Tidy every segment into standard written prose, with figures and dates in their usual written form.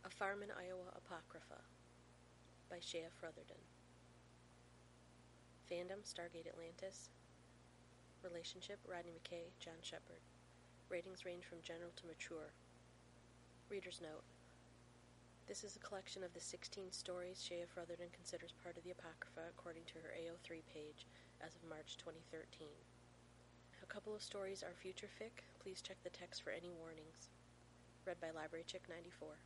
A Farm in Iowa Apocrypha by Shea Frotherton. Fandom, Stargate Atlantis. Relationship, Rodney McKay, John Shepard. Ratings range from general to mature. Reader's note. This is a collection of the 16 stories Shea Frotherton considers part of the Apocrypha according to her AO3 page as of March 2013. A couple of stories are future fic. Please check the text for any warnings. Read by Library Chick 94.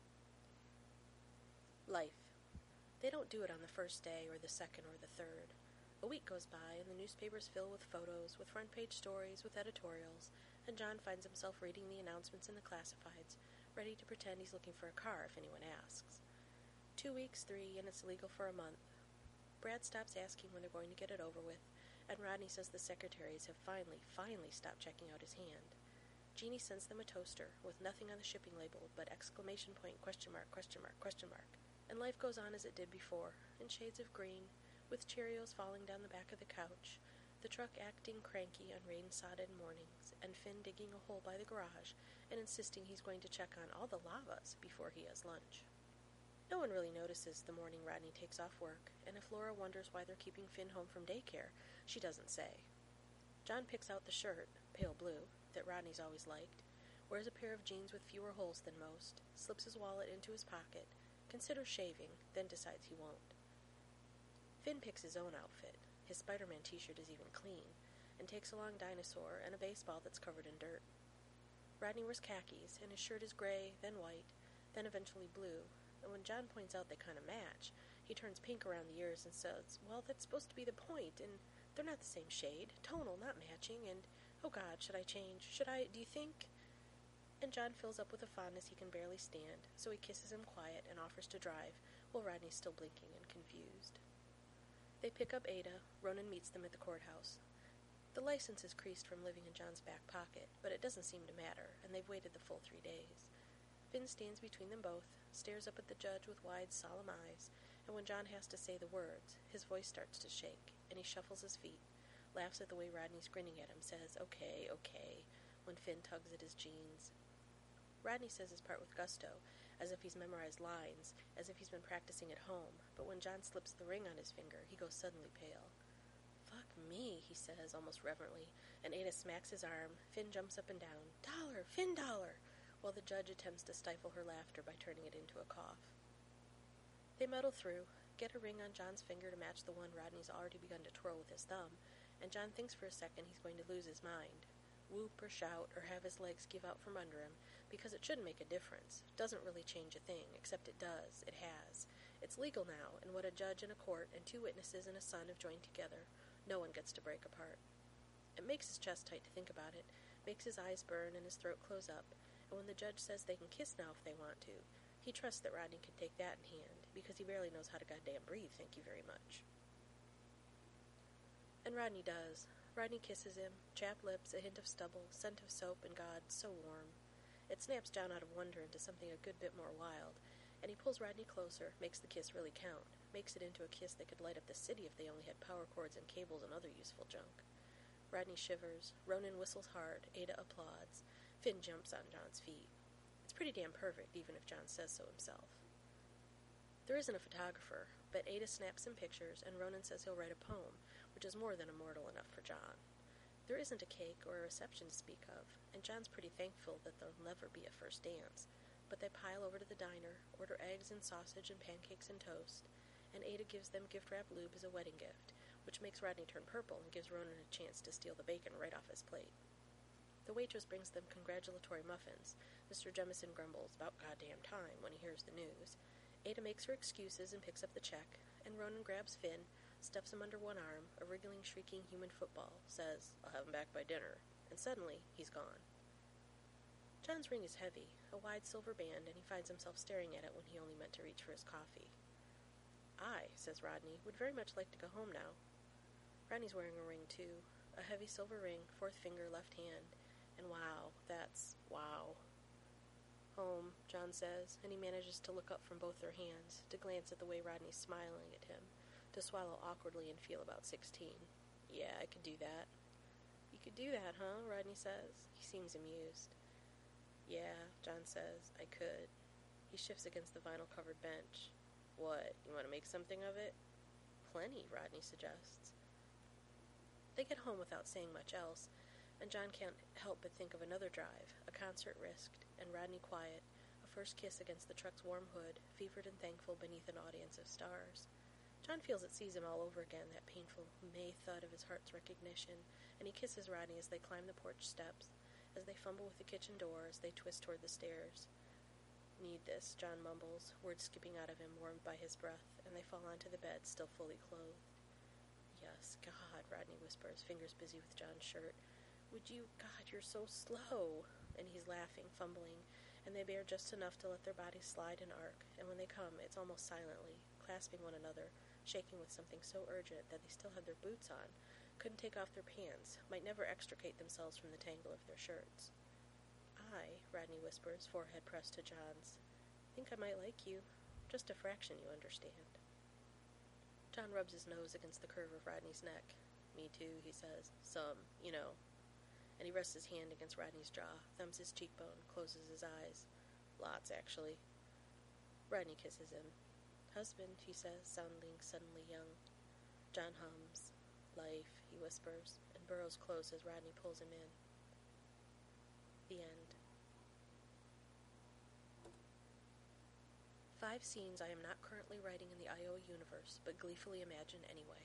Life. They don't do it on the first day or the second or the third. A week goes by and the newspapers fill with photos, with front-page stories, with editorials, and John finds himself reading the announcements in the classifieds, ready to pretend he's looking for a car if anyone asks. 2 weeks, 3, and it's illegal for a month. Brad stops asking when they're going to get it over with, and Rodney says the secretaries have finally stopped checking out his hand. Jeannie sends them a toaster, with nothing on the shipping label but exclamation point, question mark, question mark, question mark. And life goes on as it did before, in shades of green, with Cheerios falling down the back of the couch, the truck acting cranky on rain-sodded mornings, and Finn digging a hole by the garage and insisting he's going to check on all the lavas before he has lunch. No one really notices the morning Rodney takes off work, and if Laura wonders why they're keeping Finn home from daycare, she doesn't say. John picks out the shirt, pale blue, that Rodney's always liked, wears a pair of jeans with fewer holes than most, slips his wallet into his pocket, considers shaving, then decides he won't. Finn picks his own outfit. His Spider-Man t-shirt is even clean, and takes along Dinosaur and a baseball that's covered in dirt. Rodney wears khakis, and his shirt is gray, then white, then eventually blue, and when John points out they kind of match, he turns pink around the ears and says, well, that's supposed to be the point, and they're not the same shade, tonal, not matching, and, oh God, should I change? Should I, do you think? And John fills up with a fondness he can barely stand, so he kisses him quiet and offers to drive, while Rodney's still blinking and confused. They pick up Ada. Ronan meets them at the courthouse. The license is creased from living in John's back pocket, but it doesn't seem to matter, and they've waited the full 3 days. Finn stands between them both, stares up at the judge with wide, solemn eyes, and when John has to say the words, his voice starts to shake, and he shuffles his feet, laughs at the way Rodney's grinning at him, says, okay, when Finn tugs at his jeans. Rodney says his part with gusto, as if he's memorized lines, as if he's been practicing at home, but when John slips the ring on his finger, he goes suddenly pale. Fuck me, he says, almost reverently, and Ada smacks his arm. Finn jumps up and down. Dollar! Finn dollar! While the judge attempts to stifle her laughter by turning it into a cough. They muddle through, get a ring on John's finger to match the one Rodney's already begun to twirl with his thumb, and John thinks for a second he's going to lose his mind. Whoop or shout or have his legs give out from under him, because it shouldn't make a difference. Doesn't really change a thing, except it does. It has. It's legal now, and what a judge and a court and 2 witnesses and a son have joined together, no one gets to break apart. It makes his chest tight to think about it, makes his eyes burn and his throat close up, and when the judge says they can kiss now if they want to, he trusts that Rodney can take that in hand, because he barely knows how to goddamn breathe, thank you very much. And Rodney does. Rodney kisses him, chapped lips, a hint of stubble, scent of soap, and God, so warm. It snaps John out of wonder into something a good bit more wild, and he pulls Rodney closer, makes the kiss really count, makes it into a kiss that could light up the city if they only had power cords and cables and other useful junk. Rodney shivers, Ronan whistles hard, Ada applauds, Finn jumps on John's feet. It's pretty damn perfect, even if John says so himself. There isn't a photographer, but Ada snaps him pictures, and Ronan says he'll write a poem, which is more than immortal enough for John. There isn't a cake or a reception to speak of, and John's pretty thankful that there'll never be a first dance, but they pile over to the diner, order eggs and sausage and pancakes and toast, and Ada gives them gift-wrapped lube as a wedding gift, which makes Rodney turn purple and gives Ronan a chance to steal the bacon right off his plate. The waitress brings them congratulatory muffins. Mr. Jemison grumbles about goddamn time when he hears the news. Ada makes her excuses and picks up the check, and Ronan grabs Finn, stuffs him under one arm, a wriggling, shrieking human football, says, I'll have him back by dinner, and suddenly, he's gone. John's ring is heavy, a wide silver band, and he finds himself staring at it when he only meant to reach for his coffee. I, says Rodney, would very much like to go home now. Rodney's wearing a ring, too, a heavy silver ring, 4th finger, left hand, and wow, that's wow. Home, John says, and he manages to look up from both their hands, to glance at the way Rodney's smiling at him, to swallow awkwardly and feel about 16. Yeah, I could do that. You could do that, huh? Rodney says. He seems amused. Yeah, John says, I could. He shifts against the vinyl-covered bench. What, you want to make something of it? Plenty, Rodney suggests. They get home without saying much else, and John can't help but think of another drive, a concert risked, and Rodney quiet, a first kiss against the truck's warm hood, fevered and thankful beneath an audience of stars. John feels it sees him all over again, that painful May thud of his heart's recognition, and he kisses Rodney as they climb the porch steps, as they fumble with the kitchen door, as they twist toward the stairs. Need this, John mumbles, words skipping out of him, warmed by his breath, and they fall onto the bed, still fully clothed. Yes, God, Rodney whispers, fingers busy with John's shirt. Would you? God, you're so slow. And he's laughing, fumbling, and they bear just enough to let their bodies slide and arc, and when they come, it's almost silently, clasping one another, shaking with something so urgent that they still had their boots on, couldn't take off their pants, might never extricate themselves from the tangle of their shirts. Rodney whispers, forehead pressed to John's. Think I might like you. Just a fraction, you understand. John rubs his nose against the curve of Rodney's neck. Me too, he says. Some, you know. And he rests his hand against Rodney's jaw, thumbs his cheekbone, closes his eyes. Lots, actually. Rodney kisses him. Husband, he says, sounding suddenly young. John hums. Life, he whispers, and burrows close as Rodney pulls him in. The end. 5 scenes I am not currently writing in the Iowa universe, but gleefully imagine anyway.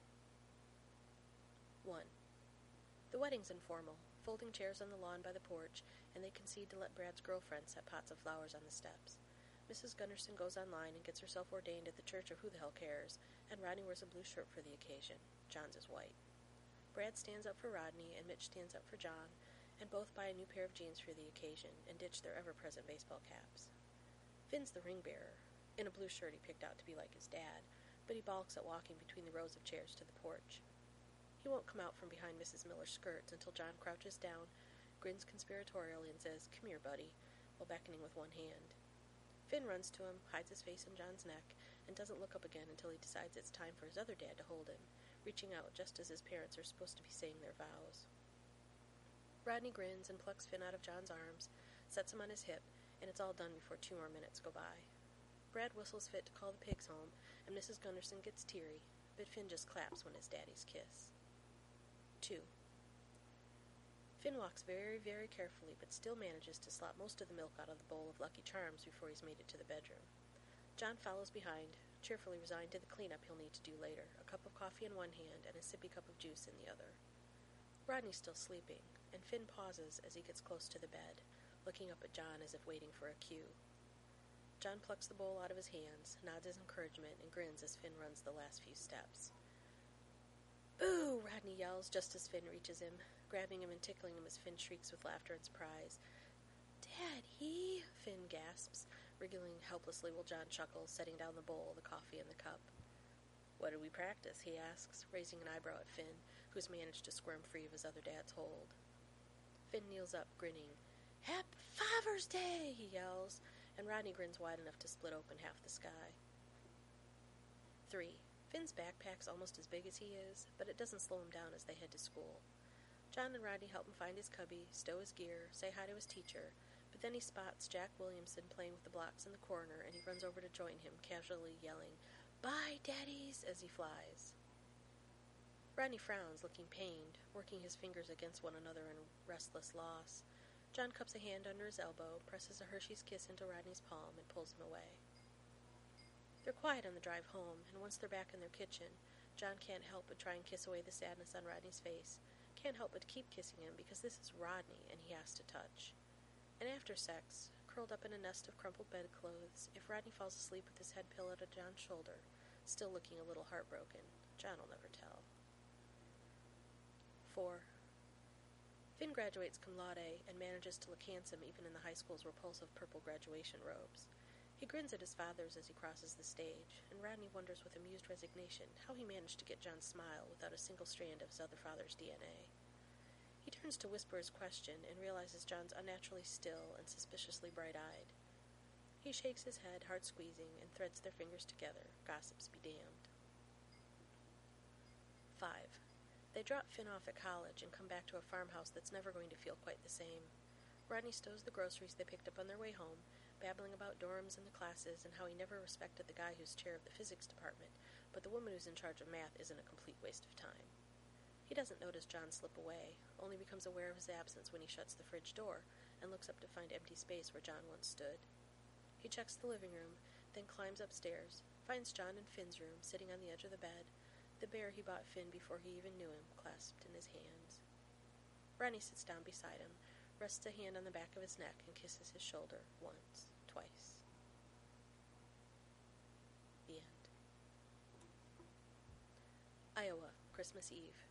1. The wedding's informal, folding chairs on the lawn by the porch, and they concede to let Brad's girlfriend set pots of flowers on the steps. Mrs. Gunderson goes online and gets herself ordained at the church of who the hell cares, and Rodney wears a blue shirt for the occasion. John's is white. Brad stands up for Rodney, and Mitch stands up for John, and both buy a new pair of jeans for the occasion, and ditch their ever-present baseball caps. Finn's the ring-bearer, in a blue shirt he picked out to be like his dad, but he balks at walking between the rows of chairs to the porch. He won't come out from behind Mrs. Miller's skirts until John crouches down, grins conspiratorially, and says, "Come here, buddy," while beckoning with one hand. Finn runs to him, hides his face in John's neck, and doesn't look up again until he decides it's time for his other dad to hold him, reaching out just as his parents are supposed to be saying their vows. Rodney grins and plucks Finn out of John's arms, sets him on his hip, and it's all done before 2 more minutes go by. Brad whistles fit to call the pigs home, and Mrs. Gunderson gets teary, but Finn just claps when it's Daddy's kiss. 2. Finn walks very, very carefully, but still manages to slop most of the milk out of the bowl of Lucky Charms before he's made it to the bedroom. John follows behind, cheerfully resigned to the cleanup he'll need to do later, a cup of coffee in one hand and a sippy cup of juice in the other. Rodney's still sleeping, and Finn pauses as he gets close to the bed, looking up at John as if waiting for a cue. John plucks the bowl out of his hands, nods his encouragement, and grins as Finn runs the last few steps. "Boo!" Rodney yells just as Finn reaches him, grabbing him and tickling him as Finn shrieks with laughter and surprise. "Daddy!" Finn gasps, wriggling helplessly while John chuckles, setting down the bowl, the coffee, and the cup. "What did we practice?" he asks, raising an eyebrow at Finn, who's managed to squirm free of his other dad's hold. Finn kneels up, grinning. "Happy Father's Day!" he yells, and Rodney grins wide enough to split open half the sky. 3. Finn's backpack's almost as big as he is, but it doesn't slow him down as they head to school. John and Rodney help him find his cubby, stow his gear, say hi to his teacher, but then he spots Jack Williamson playing with the blocks in the corner, and he runs over to join him, casually yelling, "Bye, Daddies!" as he flies. Rodney frowns, looking pained, working his fingers against one another in restless loss. John cups a hand under his elbow, presses a Hershey's Kiss into Rodney's palm, and pulls him away. They're quiet on the drive home, and once they're back in their kitchen, John can't help but try and kiss away the sadness on Rodney's face, can't help but keep kissing him because this is Rodney and he has to touch. And after sex, curled up in a nest of crumpled bedclothes, if Rodney falls asleep with his head pillowed on John's shoulder, still looking a little heartbroken, John will never tell. 4. Finn graduates cum laude and manages to look handsome even in the high school's repulsive purple graduation robes. He grins at his father's as he crosses the stage, and Rodney wonders with amused resignation how he managed to get John's smile without a single strand of his other father's DNA. He turns to whisper his question and realizes John's unnaturally still and suspiciously bright-eyed. He shakes his head, heart squeezing, and threads their fingers together, gossips be damned. 5. They drop Finn off at college and come back to a farmhouse that's never going to feel quite the same. Rodney stows the groceries they picked up on their way home, babbling about dorms and the classes and how he never respected the guy who's chair of the physics department, but the woman who's in charge of math isn't a complete waste of time. He doesn't notice John slip away, only becomes aware of his absence when he shuts the fridge door and looks up to find empty space where John once stood. He checks the living room, then climbs upstairs, finds John in Finn's room, sitting on the edge of the bed, the bear he bought Finn before he even knew him, clasped in his hands. Ronnie sits down beside him, rests a hand on the back of his neck, and kisses his shoulder once, twice. The end. Iowa, Christmas Eve.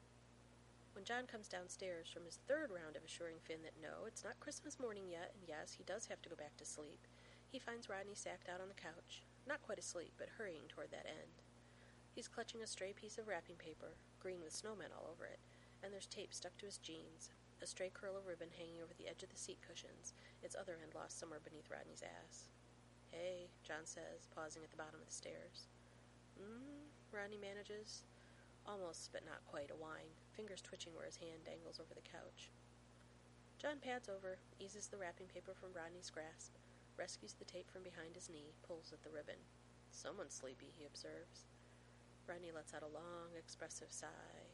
When John comes downstairs from his third round of assuring Finn that no, it's not Christmas morning yet, and yes, he does have to go back to sleep, he finds Rodney sacked out on the couch, not quite asleep, but hurrying toward that end. He's clutching a stray piece of wrapping paper, green with snowmen all over it, and there's tape stuck to his jeans, a stray curl of ribbon hanging over the edge of the seat cushions, its other end lost somewhere beneath Rodney's ass. "Hey," John says, pausing at the bottom of the stairs. Rodney manages. Almost, but not quite, a whine, fingers twitching where his hand dangles over the couch. John pads over, eases the wrapping paper from Rodney's grasp, rescues the tape from behind his knee, pulls at the ribbon. "Someone's sleepy," he observes. Rodney lets out a long, expressive sigh.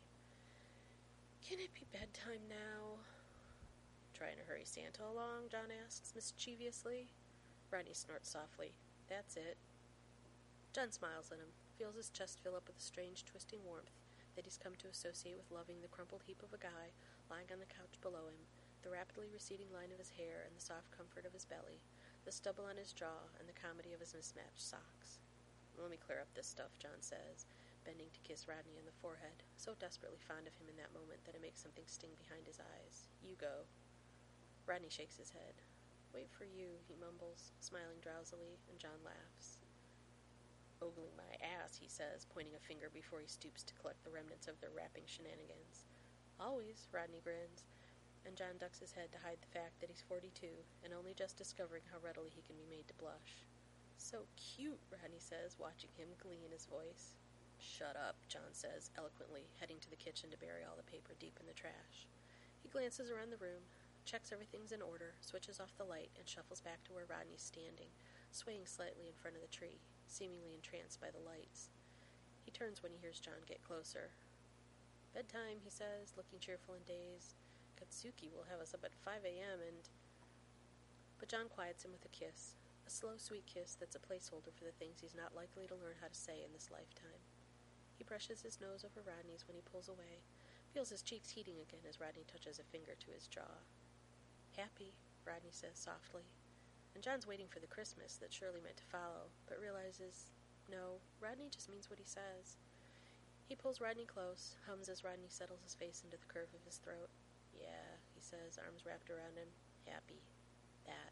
"Can it be bedtime now?" "Trying to hurry Santa along?" John asks, mischievously. Rodney snorts softly. "That's it." John smiles at him, feels his chest fill up with a strange, twisting warmth that he's come to associate with loving the crumpled heap of a guy lying on the couch below him, the rapidly receding line of his hair and the soft comfort of his belly, the stubble on his jaw and the comedy of his mismatched socks. "Let me clear up this stuff," John says, bending to kiss Rodney on the forehead, so desperately fond of him in that moment that it makes something sting behind his eyes. "You go." Rodney shakes his head. "Wait for you," he mumbles, smiling drowsily, and John laughs. "Ogling my ass," he says, pointing a finger before he stoops to collect the remnants of their wrapping shenanigans. "Always," Rodney grins, and John ducks his head to hide the fact that he's 42 and only just discovering how readily he can be made to blush. "So cute," Rodney says, watching him, glee in his voice. "Shut up," John says, eloquently, heading to the kitchen to bury all the paper deep in the trash. He glances around the room, checks everything's in order, switches off the light, and shuffles back to where Rodney's standing, swaying slightly in front of the tree, seemingly entranced by the lights. He turns when he hears John get closer. "Bedtime," he says, looking cheerful and dazed. "Katsuki will have us up at 5 a.m. and—" But John quiets him with a kiss, a slow, sweet kiss that's a placeholder for the things he's not likely to learn how to say in this lifetime. He brushes his nose over Rodney's when he pulls away, feels his cheeks heating again as Rodney touches a finger to his jaw. "Happy," Rodney says softly, and John's waiting for the Christmas that's surely meant to follow, but realizes, no, Rodney just means what he says. He pulls Rodney close, hums as Rodney settles his face into the curve of his throat. "Yeah," he says, arms wrapped around him. "Happy. That."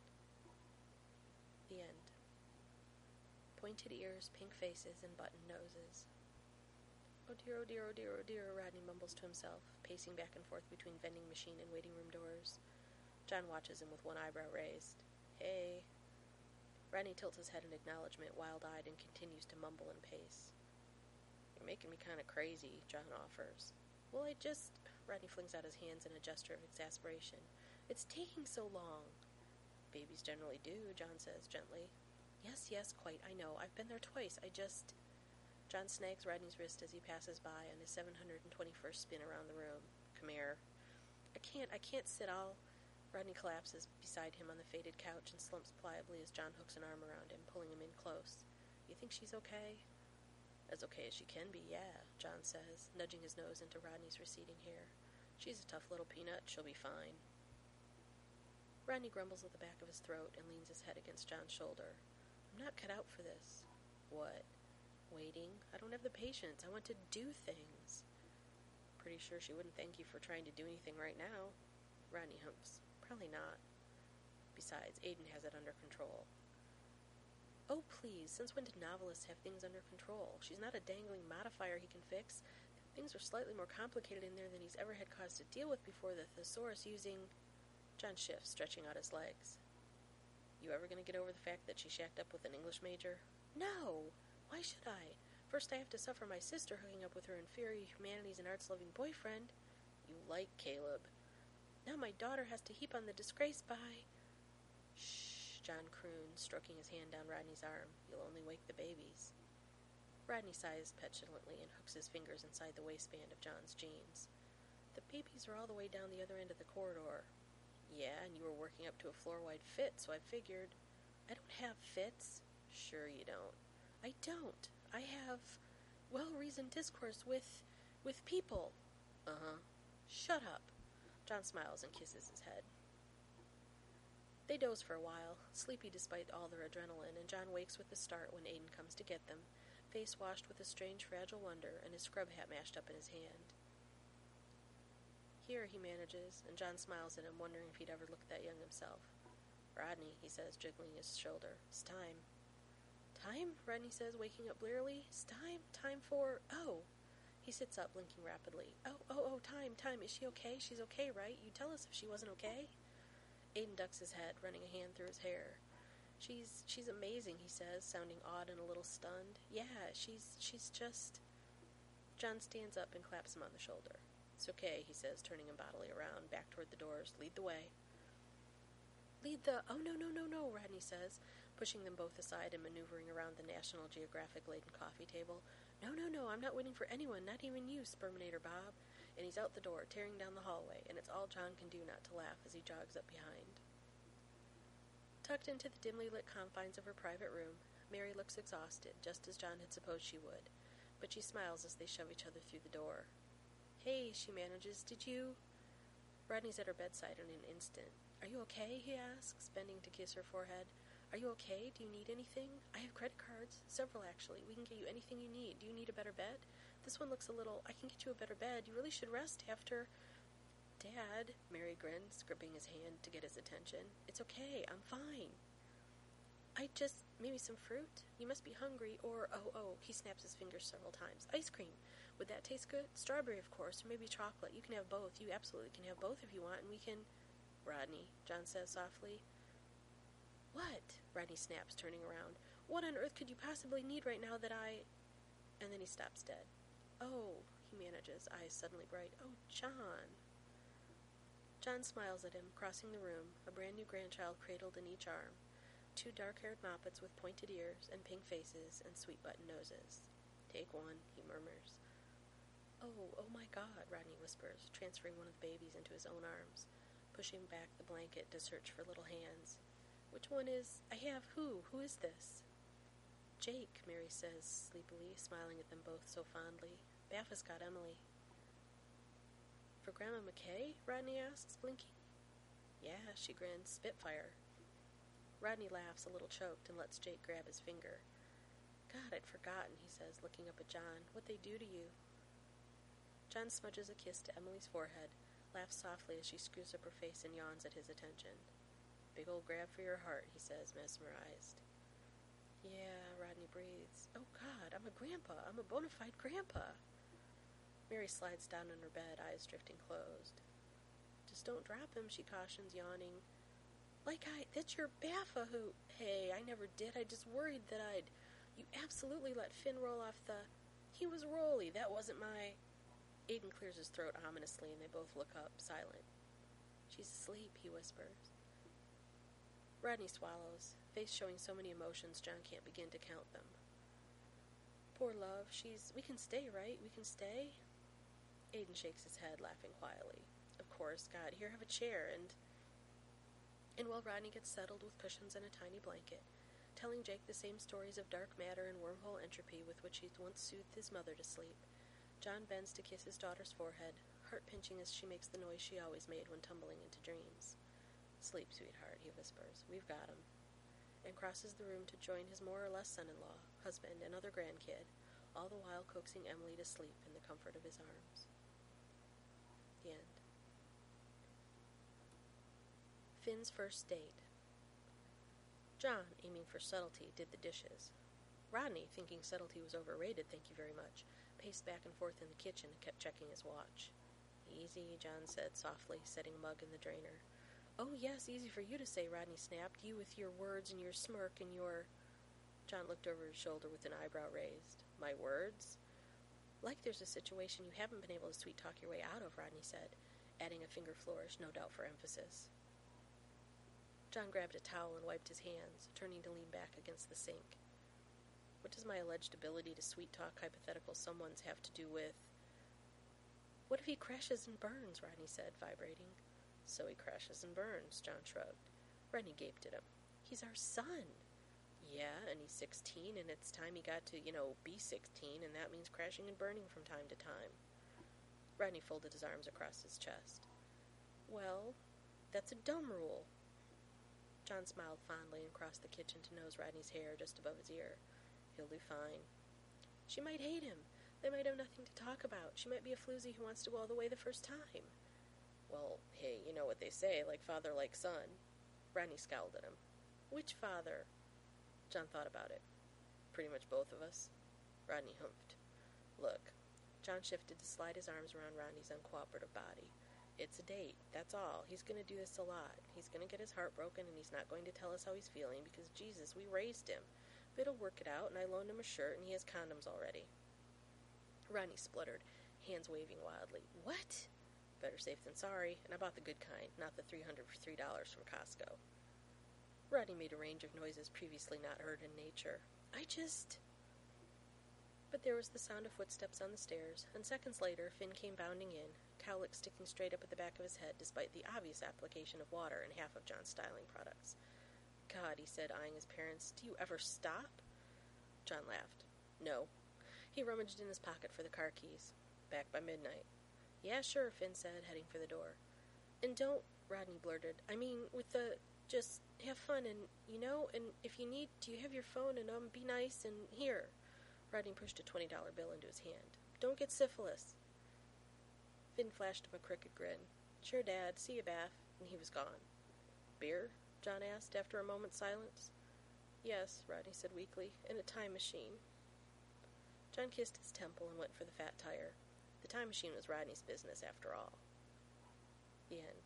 The end. Pointed ears, pink faces, and button noses. "Oh dear, oh dear, oh dear, oh dear," Rodney mumbles to himself, pacing back and forth between vending machine and waiting room doors. John watches him with one eyebrow raised. "Hey." Rodney tilts his head in acknowledgement, wild-eyed, and continues to mumble and pace. "You're making me kind of crazy," John offers. "Well, Rodney flings out his hands in a gesture of exasperation. "It's taking so long." "Babies generally do," John says gently. Yes, quite, I know. I've been there twice. John snags Rodney's wrist as he passes by on his 721st spin around the room. "Come here." I can't sit. Rodney collapses beside him on the faded couch and slumps pliably as John hooks an arm around him, pulling him in close. "You think she's okay?" "As okay as she can be, yeah," John says, nudging his nose into Rodney's receding hair. "She's a tough little peanut. She'll be fine." Rodney grumbles at the back of his throat and leans his head against John's shoulder. "I'm not cut out for this." "What?" "Waiting. I don't have the patience. I want to do things." "Pretty sure she wouldn't thank you for trying to do anything right now." Rodney humps. "Probably not. Besides, Aiden has it under control." "Oh, please, since when did novelists have things under control? She's not a dangling modifier he can fix. Things are slightly more complicated in there than he's ever had cause to deal with before the thesaurus using—" John shifts, stretching out his legs. "You ever gonna get over the fact that she shacked up with an English major?" "No! Why should I? First I have to suffer my sister hooking up with her inferior humanities and arts-loving boyfriend." "You like Caleb." "Now my daughter has to heap on the disgrace by—" "Shh," John crooned, stroking his hand down Rodney's arm. "You'll only wake the babies." Rodney sighs petulantly and hooks his fingers inside the waistband of John's jeans. "The babies are all the way down the other end of the corridor." "Yeah, and you were working up to a floor-wide fit, so I figured—" "I don't have fits." "Sure you don't." "I don't. I have well-reasoned discourse with people." "Uh-huh." "Shut up." John smiles and kisses his head. They doze for a while, sleepy despite all their adrenaline, and John wakes with a start when Aiden comes to get them, face washed with a strange fragile wonder and his scrub hat mashed up in his hand. "Here," he manages, and John smiles at him, wondering if he'd ever looked that young himself. "Rodney," he says, jiggling his shoulder, "it's time." "Time?" Rodney says, waking up blearily. "It's time? Time for... oh!" He sits up, blinking rapidly. Oh, time. Is she okay? She's okay, right? You'd tell us if she wasn't okay." Aiden ducks his head, running a hand through his hair. She's amazing," he says, sounding awed and a little stunned. "Yeah, she's just..." John stands up and claps him on the shoulder. "It's okay," he says, turning him bodily around, back toward the doors. "Lead the way." "Lead the... oh, no, Rodney says, pushing them both aside and maneuvering around the National Geographic-laden coffee table. No, I'm not waiting for anyone, not even you, Sperminator Bob." And he's out the door, tearing down the hallway, and it's all John can do not to laugh as he jogs up behind. Tucked into the dimly lit confines of her private room, Mary looks exhausted, just as John had supposed she would, but she smiles as they shove each other through the door. "Hey," she manages, "did you—" Rodney's at her bedside in an instant. "Are you okay?" he asks, bending to kiss her forehead. "Are you okay? Do you need anything? I have credit cards. Several, actually. We can get you anything you need. Do you need a better bed? This one looks a little... I can get you a better bed. You really should rest after..." "Dad," Mary grins, gripping his hand to get his attention. "It's okay. I'm fine." Maybe some fruit? You must be hungry, or... Oh, he snaps his fingers several times. "Ice cream. Would that taste good? Strawberry, of course, or maybe chocolate. You can have both. You absolutely can have both if you want, and we can..." "Rodney," John says softly. "What?" Rodney snaps, turning around. "What on earth could you possibly need right now that I..." And then he stops dead. "Oh," he manages, eyes suddenly bright. "Oh, John." John smiles at him, crossing the room, a brand-new grandchild cradled in each arm, 2 dark-haired moppets with pointed ears and pink faces and sweet button noses. "Take one," he murmurs. Oh my God," Rodney whispers, transferring one of the babies into his own arms, pushing back the blanket to search for little hands. "Which one is... I have who? Who is this?" "Jake," Mary says sleepily, smiling at them both so fondly. "Baffa's got Emily." "For Grandma McKay?" Rodney asks, blinking. "Yeah," she grins. "Spitfire." Rodney laughs, a little choked, and lets Jake grab his finger. "God, I'd forgotten," he says, looking up at John. "What'd they do to you?" John smudges a kiss to Emily's forehead, laughs softly as she screws up her face and yawns at his attention. "Big old grab for your heart," he says, mesmerized. "Yeah," Rodney breathes. "Oh, God, I'm a grandpa. I'm a bona fide grandpa." Mary slides down on her bed, eyes drifting closed. "Just don't drop him," she cautions, yawning. That's your Baffa who... Hey, I never did. I just worried that I'd... You absolutely let Finn roll off the... He was Rolly. That wasn't my... Aiden clears his throat ominously, and they both look up, silent. "She's asleep," he whispers. Rodney swallows, face showing so many emotions John can't begin to count them. "Poor love, we can stay, right? We can stay?" Aiden shakes his head, laughing quietly. "Of course, God, here, have a chair, and while Rodney gets settled with cushions and a tiny blanket, telling Jake the same stories of dark matter and wormhole entropy with which he'd once soothed his mother to sleep, John bends to kiss his daughter's forehead, heart-pinching as she makes the noise she always made when tumbling into dreams. "Sleep, sweetheart," he whispers. "We've got him," and crosses the room to join his more or less son-in-law, husband, and other grandkid, all the while coaxing Emily to sleep in the comfort of his arms. The end. Finn's first date. John, aiming for subtlety, did the dishes. Rodney, thinking subtlety was overrated, thank you very much, paced back and forth in the kitchen and kept checking his watch. "Easy," John said softly, setting a mug in the drainer. "Oh, yes, easy for you to say," Rodney snapped. "You with your words and your smirk and your..." John looked over his shoulder with an eyebrow raised. "My words?" "Like there's a situation you haven't been able to sweet-talk your way out of," Rodney said, adding a finger flourish, no doubt for emphasis. John grabbed a towel and wiped his hands, turning to lean back against the sink. What does my alleged ability to sweet-talk hypothetical someones have to do with... What if he crashes and burns, Rodney said, vibrating. So he crashes and burns, John shrugged. Rodney gaped at him. He's our son. Yeah, and he's 16, and it's time he got to, be 16, and that means crashing and burning from time to time. Rodney folded his arms across his chest. Well, that's a dumb rule. John smiled fondly and crossed the kitchen to nose Rodney's hair just above his ear. He'll do fine. She might hate him. They might have nothing to talk about. She might be a floozy who wants to go all the way the first time. Well, hey, you know what they say, like father, like son. Rodney scowled at him. Which father? John thought about it. Pretty much both of us. Rodney humphed. Look. John shifted to slide his arms around Rodney's uncooperative body. It's a date, that's all. He's going to do this a lot. He's going to get his heart broken, and he's not going to tell us how he's feeling, because, Jesus, we raised him. But he'll work it out, and I loaned him a shirt, and he has condoms already. Rodney spluttered, hands waving wildly. What? Better safe than sorry, and I bought the good kind, not the $303 from Costco. Rodney made a range of noises previously not heard in nature. But there was the sound of footsteps on the stairs, and seconds later Finn came bounding in, cowlick sticking straight up at the back of his head despite the obvious application of water in half of John's styling products. God, he said, eyeing his parents, do you ever stop? John laughed. No. He rummaged in his pocket for the car keys. Back by midnight. Yeah, sure, Finn said, heading for the door. And don't, Rodney blurted, just have fun and, and if you need, do you have your phone and, be nice and here. Rodney pushed a $20 bill into his hand. Don't get syphilis. Finn flashed him a crooked grin. Sure, Dad. See you, Bath. And he was gone. Beer? John asked after a moment's silence. Yes, Rodney said weakly, in a time machine. John kissed his temple and went for the fat tire. The time machine was Rodney's business, after all. The end.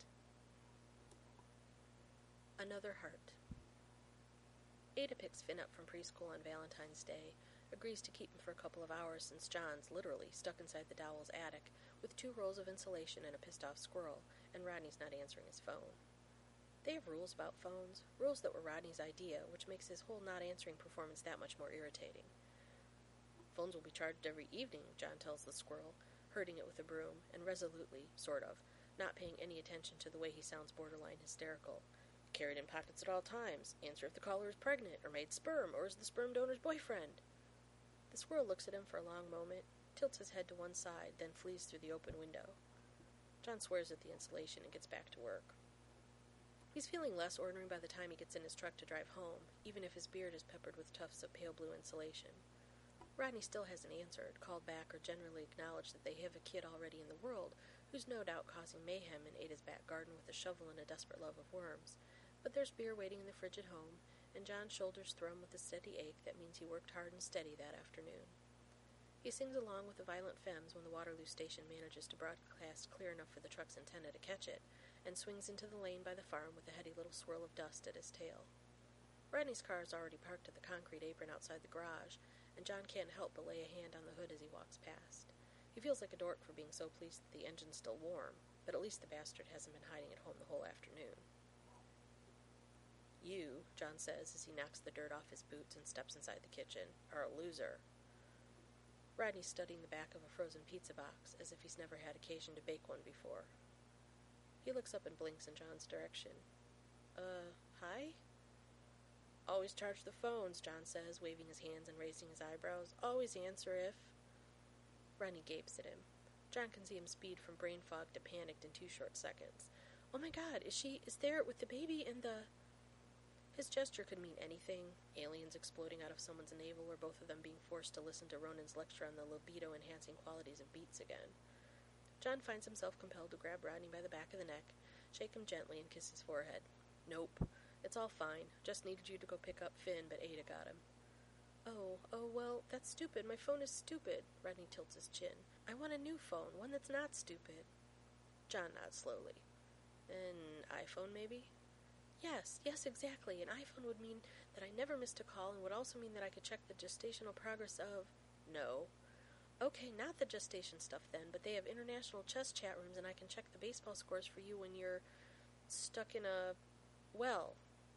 Another heart. Ada picks Finn up from preschool on Valentine's Day, agrees to keep him for a couple of hours since John's literally stuck inside the Dowells' attic with 2 rolls of insulation and a pissed-off squirrel, and Rodney's not answering his phone. They have rules about phones, rules that were Rodney's idea, which makes his whole not-answering performance that much more irritating. Phones will be charged every evening, John tells the squirrel, herding it with a broom, and resolutely, sort of, not paying any attention to the way he sounds borderline hysterical. Carried in pockets at all times. Answer if the caller is pregnant, or made sperm, or is the sperm donor's boyfriend. The squirrel looks at him for a long moment, tilts his head to one side, then flees through the open window. John swears at the insulation and gets back to work. He's feeling less ordinary by the time he gets in his truck to drive home, even if his beard is peppered with tufts of pale blue insulation. Rodney still hasn't answered, called back, or generally acknowledged that they have a kid already in the world who's no doubt causing mayhem in Ada's back garden with a shovel and a desperate love of worms. But there's beer waiting in the fridge at home, and John's shoulders thrum with a steady ache that means he worked hard and steady that afternoon. He sings along with the Violent Femmes when the Waterloo station manages to broadcast clear enough for the truck's antenna to catch it, and swings into the lane by the farm with a heady little swirl of dust at his tail. Rodney's car is already parked at the concrete apron outside the garage, and John can't help but lay a hand on the hood as he walks past. He feels like a dork for being so pleased that the engine's still warm, but at least the bastard hasn't been hiding at home the whole afternoon. You, John says as he knocks the dirt off his boots and steps inside the kitchen, are a loser. Rodney's studying the back of a frozen pizza box, as if he's never had occasion to bake one before. He looks up and blinks in John's direction. Hi? Always charge the phones, John says, waving his hands and raising his eyebrows. Always answer if... Rodney gapes at him. John can see him speed from brain fog to panicked in 2 short seconds. Oh my God, is there with the baby and the... His gesture could mean anything, aliens exploding out of someone's navel or both of them being forced to listen to Ronan's lecture on the libido-enhancing qualities of beets again. John finds himself compelled to grab Rodney by the back of the neck, shake him gently, and kiss his forehead. Nope. It's all fine. Just needed you to go pick up Finn, but Ada got him. Oh, well, that's stupid. My phone is stupid. Rodney tilts his chin. I want a new phone, one that's not stupid. John nods slowly. An iPhone, maybe? Yes, exactly. An iPhone would mean that I never missed a call and would also mean that I could check the gestational progress of... No. Okay, not the gestation stuff then, but they have international chess chat rooms and I can check the baseball scores for you when you're stuck in a... Well,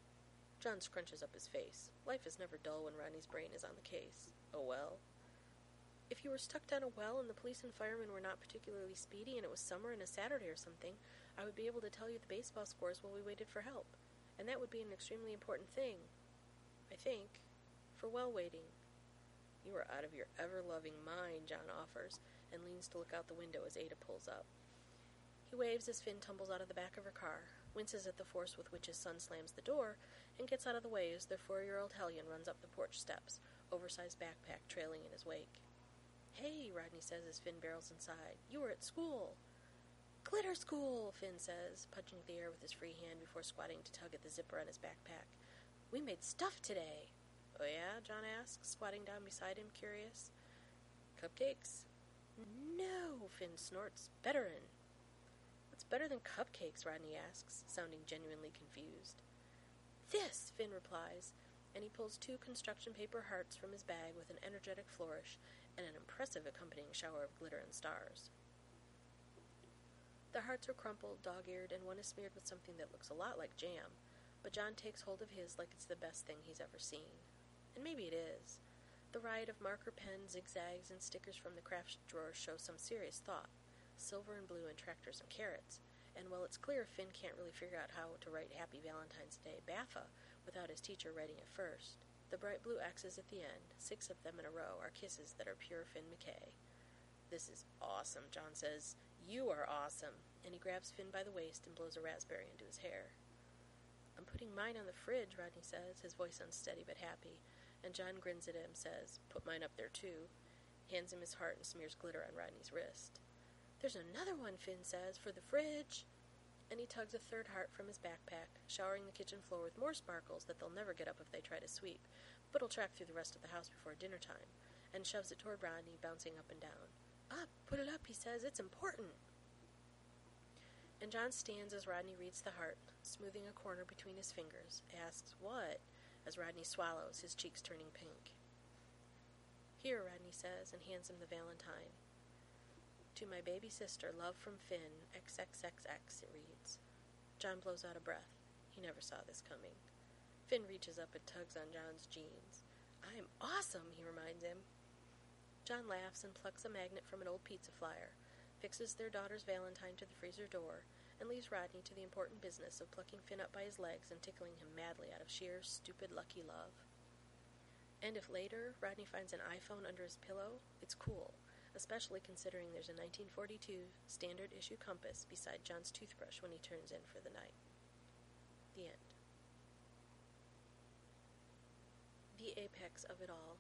John scrunches up his face. Life is never dull when Rodney's brain is on the case. A well? If you were stuck down a well and the police and firemen were not particularly speedy and it was summer and a Saturday or something, I would be able to tell you the baseball scores while we waited for help. And that would be an extremely important thing. I think. For well waiting. You are out of your ever-loving mind, John offers, and leans to look out the window as Ada pulls up. He waves as Finn tumbles out of the back of her car, winces at the force with which his son slams the door, and gets out of the way as their 4-year-old hellion runs up the porch steps, oversized backpack trailing in his wake. Hey, Rodney says as Finn barrels inside. You were at school. Glitter school, Finn says, punching the air with his free hand before squatting to tug at the zipper on his backpack. We made stuff today. Oh yeah? John asks, squatting down beside him, curious. Cupcakes? No, Finn snorts. Betterin'. What's better than cupcakes? Rodney asks, sounding genuinely confused. This, Finn replies, and he pulls 2 construction paper hearts from his bag with an energetic flourish and an impressive accompanying shower of glitter and stars. The hearts are crumpled, dog-eared, and one is smeared with something that looks a lot like jam, but John takes hold of his like it's the best thing he's ever seen. And maybe it is. The riot of marker pens, zigzags, and stickers from the craft drawer show some serious thought. Silver and blue and tractors and carrots. And while it's clear Finn can't really figure out how to write Happy Valentine's Day, Baffa, without his teacher writing it first, the bright blue X's at the end, 6 of them in a row, are kisses that are pure Finn McKay. This is awesome, John says. You are awesome. And he grabs Finn by the waist and blows a raspberry into his hair. I'm putting mine on the fridge, Rodney says, his voice unsteady but happy, and John grins at him, says, put mine up there too, hands him his heart and smears glitter on Rodney's wrist. There's another one, Finn says, for the fridge. And he tugs a 3rd heart from his backpack, showering the kitchen floor with more sparkles that they'll never get up if they try to sweep, but'll track through the rest of the house before dinner time, and shoves it toward Rodney, bouncing up and down. Up, put it up, he says, it's important. And John stands as Rodney reads the heart, smoothing a corner between his fingers, asks, what? As Rodney swallows, his cheeks turning pink. Here, Rodney says, and hands him the valentine. To my baby sister, love from Finn, XXXX, it reads. John blows out a breath. He never saw this coming. Finn reaches up and tugs on John's jeans. I'm awesome, he reminds him. John laughs and plucks a magnet from an old pizza flyer, fixes their daughter's valentine to the freezer door, and leaves Rodney to the important business of plucking Finn up by his legs and tickling him madly out of sheer, stupid, lucky love. And if later Rodney finds an iPhone under his pillow, it's cool, especially considering there's a 1942 standard issue compass beside John's toothbrush when he turns in for the night. The end. The apex of it all.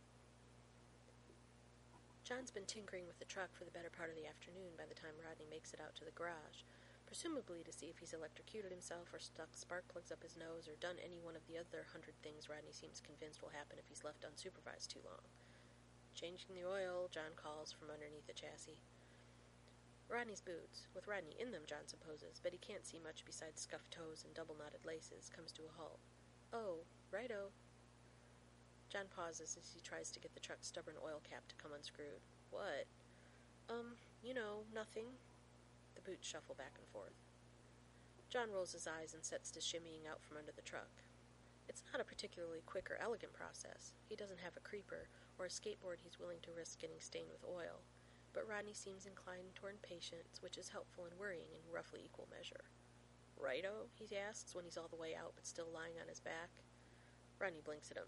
John's been tinkering with the truck for the better part of the afternoon by the time Rodney makes it out to the garage, presumably to see if he's electrocuted himself or stuck spark plugs up his nose or done any one of the other 100 things Rodney seems convinced will happen if he's left unsupervised too long. Changing the oil, John calls from underneath the chassis. Rodney's boots, with Rodney in them, John supposes, but he can't see much besides scuffed toes and double-knotted laces, comes to a halt. Oh, righto. John pauses as he tries to get the truck's stubborn oil cap to come unscrewed. What? Nothing. The boots shuffle back and forth. John rolls his eyes and sets to shimmying out from under the truck. It's not a particularly quick or elegant process. He doesn't have a creeper or a skateboard he's willing to risk getting stained with oil, but Rodney seems inclined toward patience, which is helpful and worrying in roughly equal measure. Righto? He asks when he's all the way out but still lying on his back. Rodney blinks at him.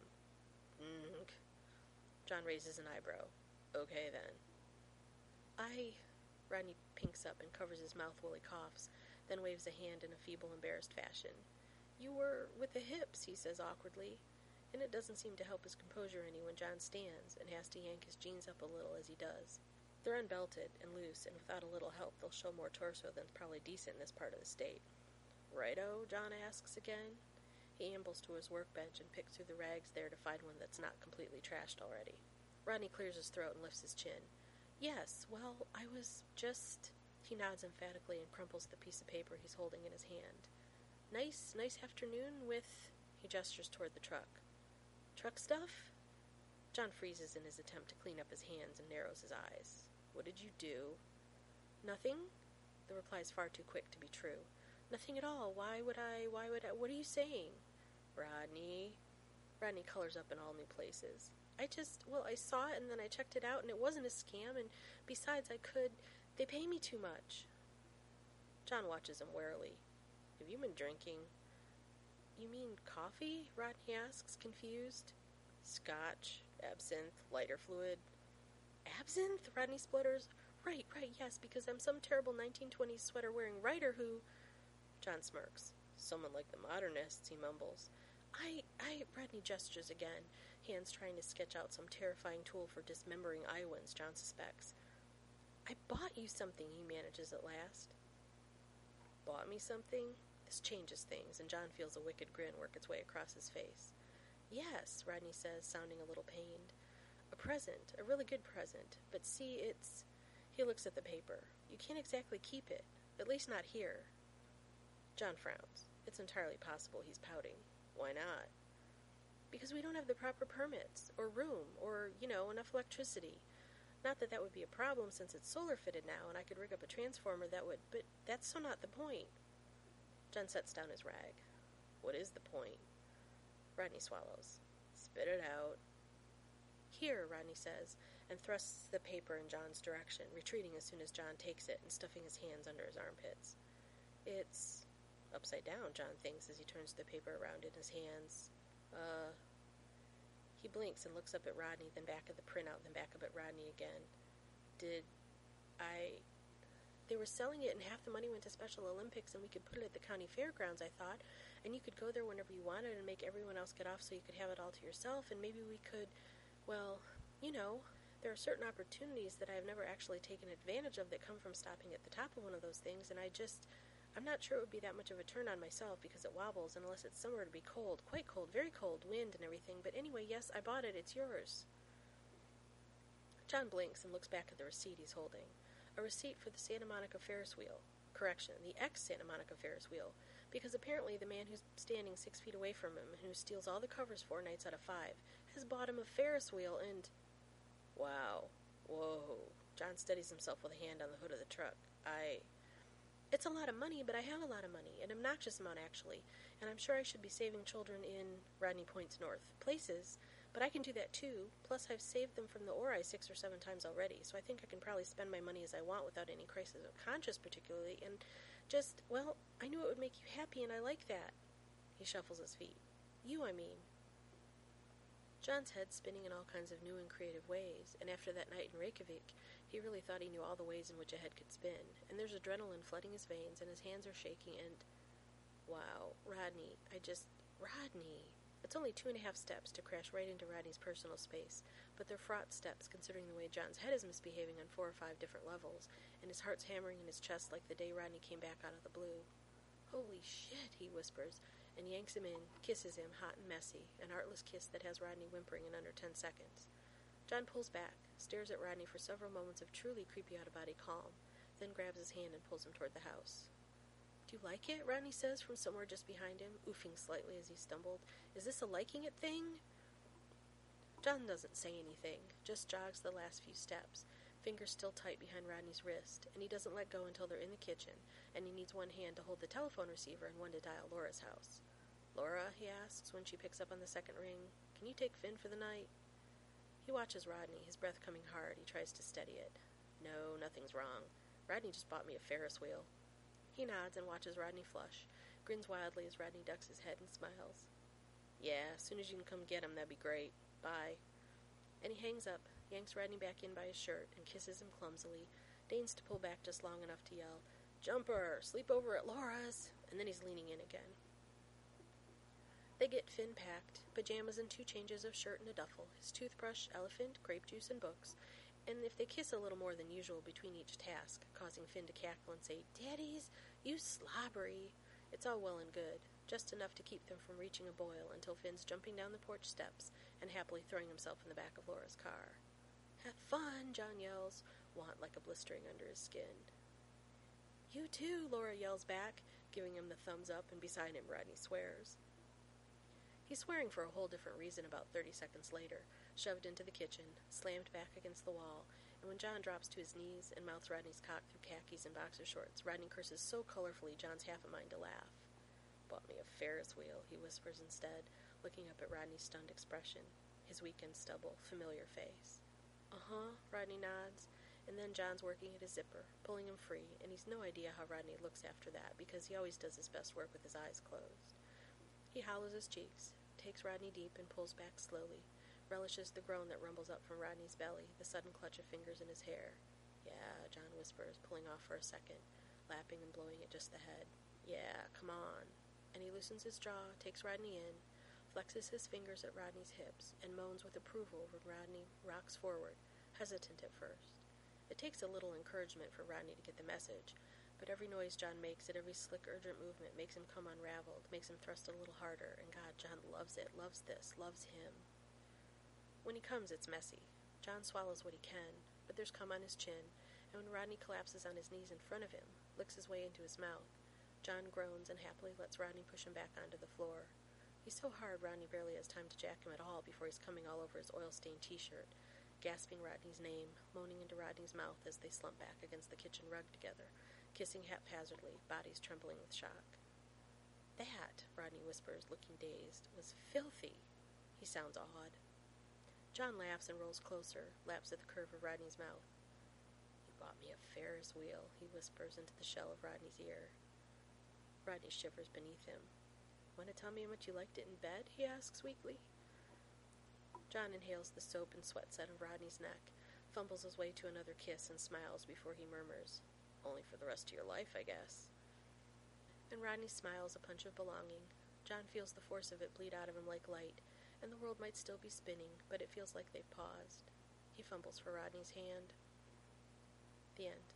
John raises an eyebrow. Okay, then. Rodney pinks up and covers his mouth while he coughs, then waves a hand in a feeble, embarrassed fashion. You were with the hips, he says awkwardly, and it doesn't seem to help his composure any when John stands and has to yank his jeans up a little as he does. They're unbelted and loose, and without a little help they'll show more torso than's probably decent in this part of the state. Righto? John asks again. He ambles to his workbench and picks through the rags there to find one that's not completely trashed already. Rodney clears his throat and lifts his chin. Yes, well, I was just... He nods emphatically and crumples the piece of paper he's holding in his hand. Nice afternoon with... He gestures toward the truck. Truck stuff? John freezes in his attempt to clean up his hands and narrows his eyes. What did you do? Nothing? The reply is far too quick to be true. Nothing at all. Why would I, what are you saying? Rodney. Rodney colors up in all new places. I saw it and then I checked it out and it wasn't a scam, and besides, they pay me too much. John watches him warily. Have you been drinking? You mean coffee? Rodney asks, confused. Scotch, absinthe, lighter fluid. Absinthe? Rodney splutters. Right, yes, because I'm some terrible 1920s sweater-wearing writer who... John smirks. Someone like the modernists, he mumbles. Rodney gestures again, hands trying to sketch out some terrifying tool for dismembering Iowans, John suspects. I bought you something, he manages at last. Bought me something? This changes things, and John feels a wicked grin work its way across his face. Yes, Rodney says, sounding a little pained. A present, a really good present, but see, it's... He looks at the paper. You can't exactly keep it, at least not here. John frowns. It's entirely possible he's pouting. Why not? Because we don't have the proper permits, or room, or, enough electricity. Not that would be a problem since it's solar fitted now and I could rig up a transformer that would, but that's so not the point. John sets down his rag. What is the point? Rodney swallows. Spit it out. Here, Rodney says, and thrusts the paper in John's direction, retreating as soon as John takes it and stuffing his hands under his armpits. It's upside down, John thinks as he turns the paper around in his hands. He blinks and looks up at Rodney, then back at the printout, then back up at Rodney again. They were selling it and half the money went to Special Olympics and we could put it at the county fairgrounds, I thought, and you could go there whenever you wanted and make everyone else get off so you could have it all to yourself, and maybe we could, there are certain opportunities that I have never actually taken advantage of that come from stopping at the top of one of those things, and I'm not sure it would be that much of a turn on myself because it wobbles, unless it's somewhere to be cold, quite cold, very cold, wind and everything, but anyway, yes, I bought it, it's yours. John blinks and looks back at the receipt he's holding. A receipt for the Santa Monica Ferris wheel. Correction, the ex-Santa Monica Ferris wheel, because apparently the man who's standing 6 feet away from him and who steals all the covers 4 nights out of 5 has bought him a Ferris wheel and... Wow. Whoa. John steadies himself with a hand on the hood of the truck. It's a lot of money, but I have a lot of money, an obnoxious amount actually, and I'm sure I should be saving children in, Rodney points north, places, but I can do that too, plus I've saved them from the Ori 6 or 7 times already, so I think I can probably spend my money as I want without any crisis of conscience particularly, and just, I knew it would make you happy and I like that. He shuffles his feet. You, I mean. John's head spinning in all kinds of new and creative ways, and after that night in Reykjavik, he really thought he knew all the ways in which a head could spin, and there's adrenaline flooding his veins, and his hands are shaking, and... Wow, Rodney, Rodney... It's only 2.5 steps to crash right into Rodney's personal space, but they're fraught steps considering the way John's head is misbehaving on 4 or 5 different levels, and his heart's hammering in his chest like the day Rodney came back out of the blue. Holy shit, he whispers, and yanks him in, kisses him, hot and messy, an artless kiss that has Rodney whimpering in under 10 seconds. John pulls back, stares at Rodney for several moments of truly creepy out-of-body calm, then grabs his hand and pulls him toward the house. Do you like it? Rodney says from somewhere just behind him, oofing slightly as he stumbled. Is this a liking it thing? John doesn't say anything, just jogs the last few steps, fingers still tight behind Rodney's wrist, and he doesn't let go until they're in the kitchen, and he needs one hand to hold the telephone receiver and one to dial Laura's house. Laura, he asks when she picks up on the second ring, can you take Finn for the night? He watches Rodney, his breath coming hard. He tries to steady it. No, nothing's wrong. Rodney just bought me a Ferris wheel. He nods and watches Rodney flush, grins wildly as Rodney ducks his head and smiles. Yeah, as soon as you can come get him, that'd be great. Bye. And he hangs up, yanks Rodney back in by his shirt, and kisses him clumsily, deigns to pull back just long enough to yell, Jumper, sleep over at Laura's, and then he's leaning in again. They get Finn packed, pajamas and 2 changes of shirt and a duffel, his toothbrush, elephant, grape juice, and books, and if they kiss a little more than usual between each task, causing Finn to cackle and say, Daddies, you slobbery, it's all well and good, just enough to keep them from reaching a boil until Finn's jumping down the porch steps and happily throwing himself in the back of Laura's car. Have fun, John yells, want like a blistering under his skin. You too, Laura yells back, giving him the thumbs up, and beside him Rodney swears. He's swearing for a whole different reason about 30 seconds later, shoved into the kitchen, slammed back against the wall, and when John drops to his knees and mouths Rodney's cock through khakis and boxer shorts, Rodney curses so colorfully John's half a mind to laugh. bought me a Ferris wheel, he whispers instead, looking up at Rodney's stunned expression, his weekend stubble, familiar face. Uh-huh, Rodney nods, and then John's working at his zipper, pulling him free, and he's no idea how Rodney looks after that, because he always does his best work with his eyes closed. He hollows his cheeks, takes Rodney deep and pulls back slowly, relishes the groan that rumbles up from Rodney's belly, the sudden clutch of fingers in his hair. Yeah, John whispers, pulling off for a second, lapping and blowing at just the head. Yeah, come on. And he loosens his jaw, takes Rodney in, flexes his fingers at Rodney's hips, and moans with approval when Rodney rocks forward, hesitant at first. It takes a little encouragement for Rodney to get the message, but every noise John makes at every slick, urgent movement makes him come unraveled, makes him thrust a little harder, and God, John loves it, loves this, loves him. When he comes, it's messy. John swallows what he can, but there's cum on his chin, and when Rodney collapses on his knees in front of him, licks his way into his mouth, John groans and happily lets Rodney push him back onto the floor. He's so hard, Rodney barely has time to jack him at all before he's coming all over his oil-stained t-shirt, gasping Rodney's name, moaning into Rodney's mouth as they slump back against the kitchen rug together, kissing haphazardly, bodies trembling with shock. That, Rodney whispers, looking dazed, was filthy. He sounds awed. John laughs and rolls closer, laps at the curve of Rodney's mouth. You bought me a Ferris wheel, he whispers into the shell of Rodney's ear. Rodney shivers beneath him. Want to tell me how much you liked it in bed? He asks weakly. John inhales the soap and sweat set of Rodney's neck, fumbles his way to another kiss, and smiles before he murmurs, Only for the rest of your life, I guess. And Rodney smiles, a punch of belonging. John feels the force of it bleed out of him like light, and the world might still be spinning, but it feels like they've paused. He fumbles for Rodney's hand. The end.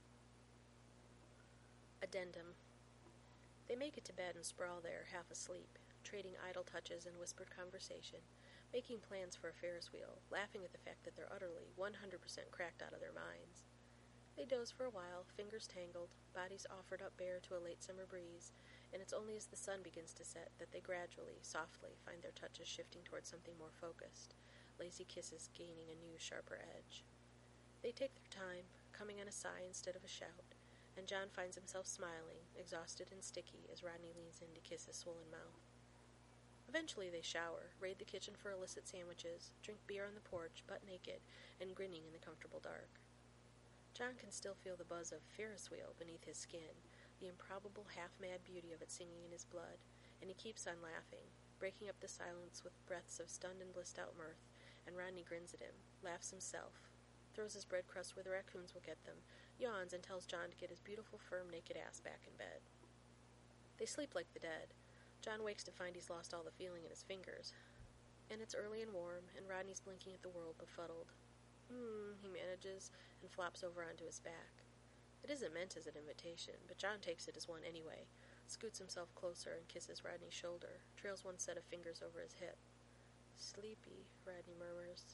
Addendum. They make it to bed and sprawl there, half asleep, trading idle touches and whispered conversation, making plans for a Ferris wheel, laughing at the fact that they're utterly, 100% cracked out of their minds. They doze for a while, fingers tangled, bodies offered up bare to a late summer breeze, and it's only as the sun begins to set that they gradually, softly, find their touches shifting towards something more focused, lazy kisses gaining a new, sharper edge. They take their time, coming on a sigh instead of a shout, and John finds himself smiling, exhausted and sticky, as Rodney leans in to kiss his swollen mouth. Eventually they shower, raid the kitchen for illicit sandwiches, drink beer on the porch, butt naked, and grinning in the comfortable dark. John can still feel the buzz of Ferris wheel beneath his skin, the improbable half-mad beauty of it singing in his blood, and he keeps on laughing, breaking up the silence with breaths of stunned and blissed-out mirth, and Rodney grins at him, laughs himself, throws his bread crusts where the raccoons will get them, yawns, and tells John to get his beautiful, firm, naked ass back in bed. They sleep like the dead. John wakes to find he's lost all the feeling in his fingers. And it's early and warm, and Rodney's blinking at the world, befuddled. He manages, and flops over onto his back. It isn't meant as an invitation, but John takes it as one anyway, scoots himself closer and kisses Rodney's shoulder, trails one set of fingers over his hip. Sleepy, Rodney murmurs.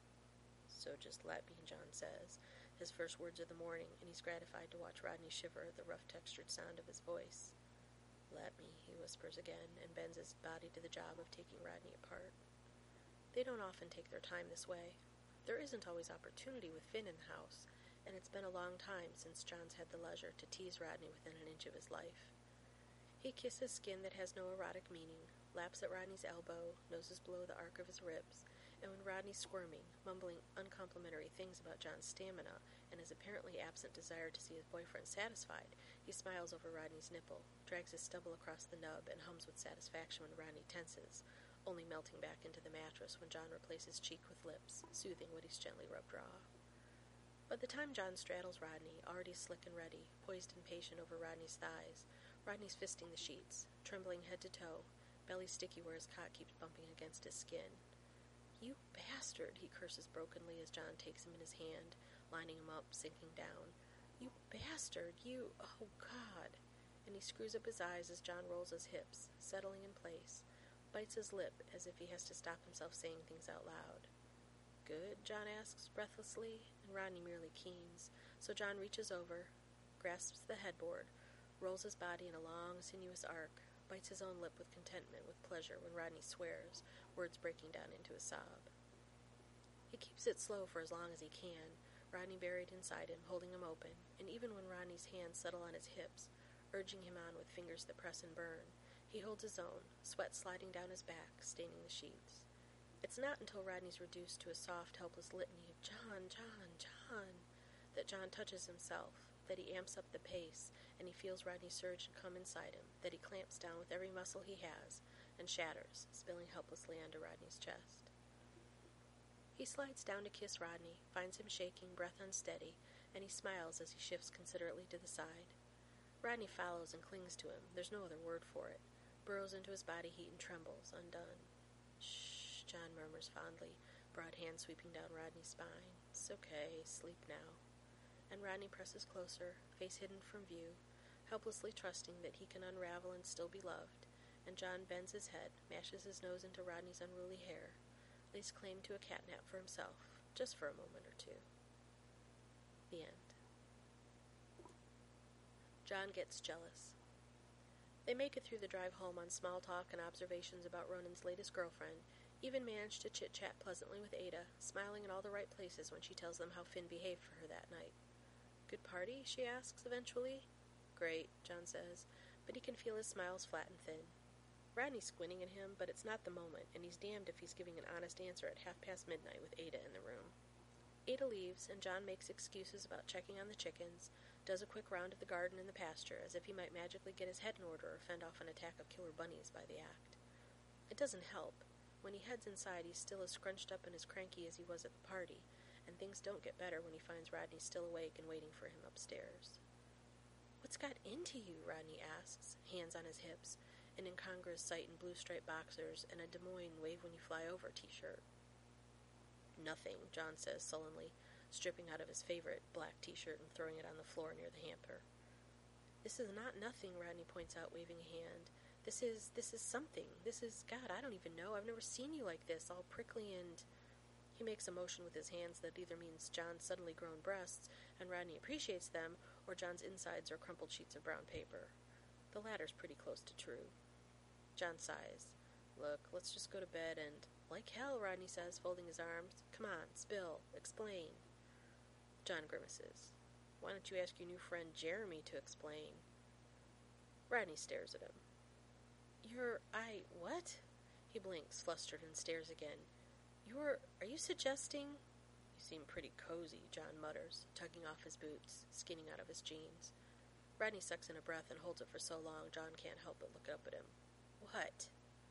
So just let me, John says, his first words of the morning, and he's gratified to watch Rodney shiver at the rough-textured sound of his voice. Let me, he whispers again, and bends his body to the job of taking Rodney apart. They don't often take their time this way. There isn't always opportunity with Finn in the house, and it's been a long time since John's had the leisure to tease Rodney within an inch of his life. He kisses skin that has no erotic meaning, laps at Rodney's elbow, noses below the arc of his ribs, and when Rodney's squirming, mumbling uncomplimentary things about John's stamina and his apparently absent desire to see his boyfriend satisfied, he smiles over Rodney's nipple, drags his stubble across the nub, and hums with satisfaction when Rodney tenses, only melting back into the mattress when John replaces cheek with lips, soothing what he's gently rubbed raw. By the time John straddles Rodney, already slick and ready, poised and patient over Rodney's thighs, Rodney's fisting the sheets, trembling head to toe, belly sticky where his cock keeps bumping against his skin. You bastard, he curses brokenly as John takes him in his hand, lining him up, sinking down. You bastard, you, oh God. And he screws up his eyes as John rolls his hips, settling in place, bites his lip as if he has to stop himself saying things out loud. Good, John asks breathlessly, and Rodney merely keens, so John reaches over, grasps the headboard, rolls his body in a long, sinuous arc, bites his own lip with contentment, with pleasure, when Rodney swears, words breaking down into a sob. He keeps it slow for as long as he can, Rodney buried inside him, holding him open, and even when Rodney's hands settle on his hips, urging him on with fingers that press and burn, He holds his own, sweat sliding down his back, staining the sheets. It's not until Rodney's reduced to a soft, helpless litany of John, John, John, that John touches himself, that he amps up the pace, and he feels Rodney surge and come inside him, that he clamps down with every muscle he has, and shatters, spilling helplessly onto Rodney's chest. He slides down to kiss Rodney, finds him shaking, breath unsteady, and he smiles as he shifts considerately to the side. Rodney follows and clings to him, there's no other word for it, burrows into his body heat and trembles, undone. Shh, John murmurs fondly, broad hand sweeping down Rodney's spine. It's okay, sleep now. And Rodney presses closer, face hidden from view, helplessly trusting that he can unravel and still be loved, and John bends his head, mashes his nose into Rodney's unruly hair, lays claim to a catnap for himself, just for a moment or two. The end. John gets jealous. They make it through the drive home on small talk and observations about Ronan's latest girlfriend, even manage to chit-chat pleasantly with Ada, smiling in all the right places when she tells them how Finn behaved for her that night. Good party? She asks eventually. Great, John says, but he can feel his smiles flat and thin. Rodney's squinting at him, but it's not the moment, and he's damned if he's giving an honest answer at midnight with Ada in the room. Ada leaves, and John makes excuses about checking on the chickens, does a quick round of the garden and the pasture, as if he might magically get his head in order or fend off an attack of killer bunnies by the act. It doesn't help. When he heads inside, he's still as scrunched up and as cranky as he was at the party, and things don't get better when he finds Rodney still awake and waiting for him upstairs. What's got into you? Rodney asks, hands on his hips, an incongruous sight in blue-striped boxers and a Des Moines wave-when-you-fly-over t-shirt. Nothing, John says sullenly, stripping out of his favorite black t-shirt and throwing it on the floor near the hamper. This is not nothing, Rodney points out, waving a hand. This is something. This is, God, I don't even know. I've never seen you like this, all prickly and... He makes a motion with his hands that either means John's suddenly grown breasts, and Rodney appreciates them, or John's insides are crumpled sheets of brown paper. The latter's pretty close to true. John sighs. Look, let's just go to bed and... Like hell, Rodney says, folding his arms. Come on, spill, explain. John grimaces. Why don't you ask your new friend Jeremy to explain? Rodney stares at him. What? He blinks, flustered, and stares again. Are you suggesting? You seem pretty cozy, John mutters, tugging off his boots, skinning out of his jeans. Rodney sucks in a breath and holds it for so long John can't help but look up at him. What?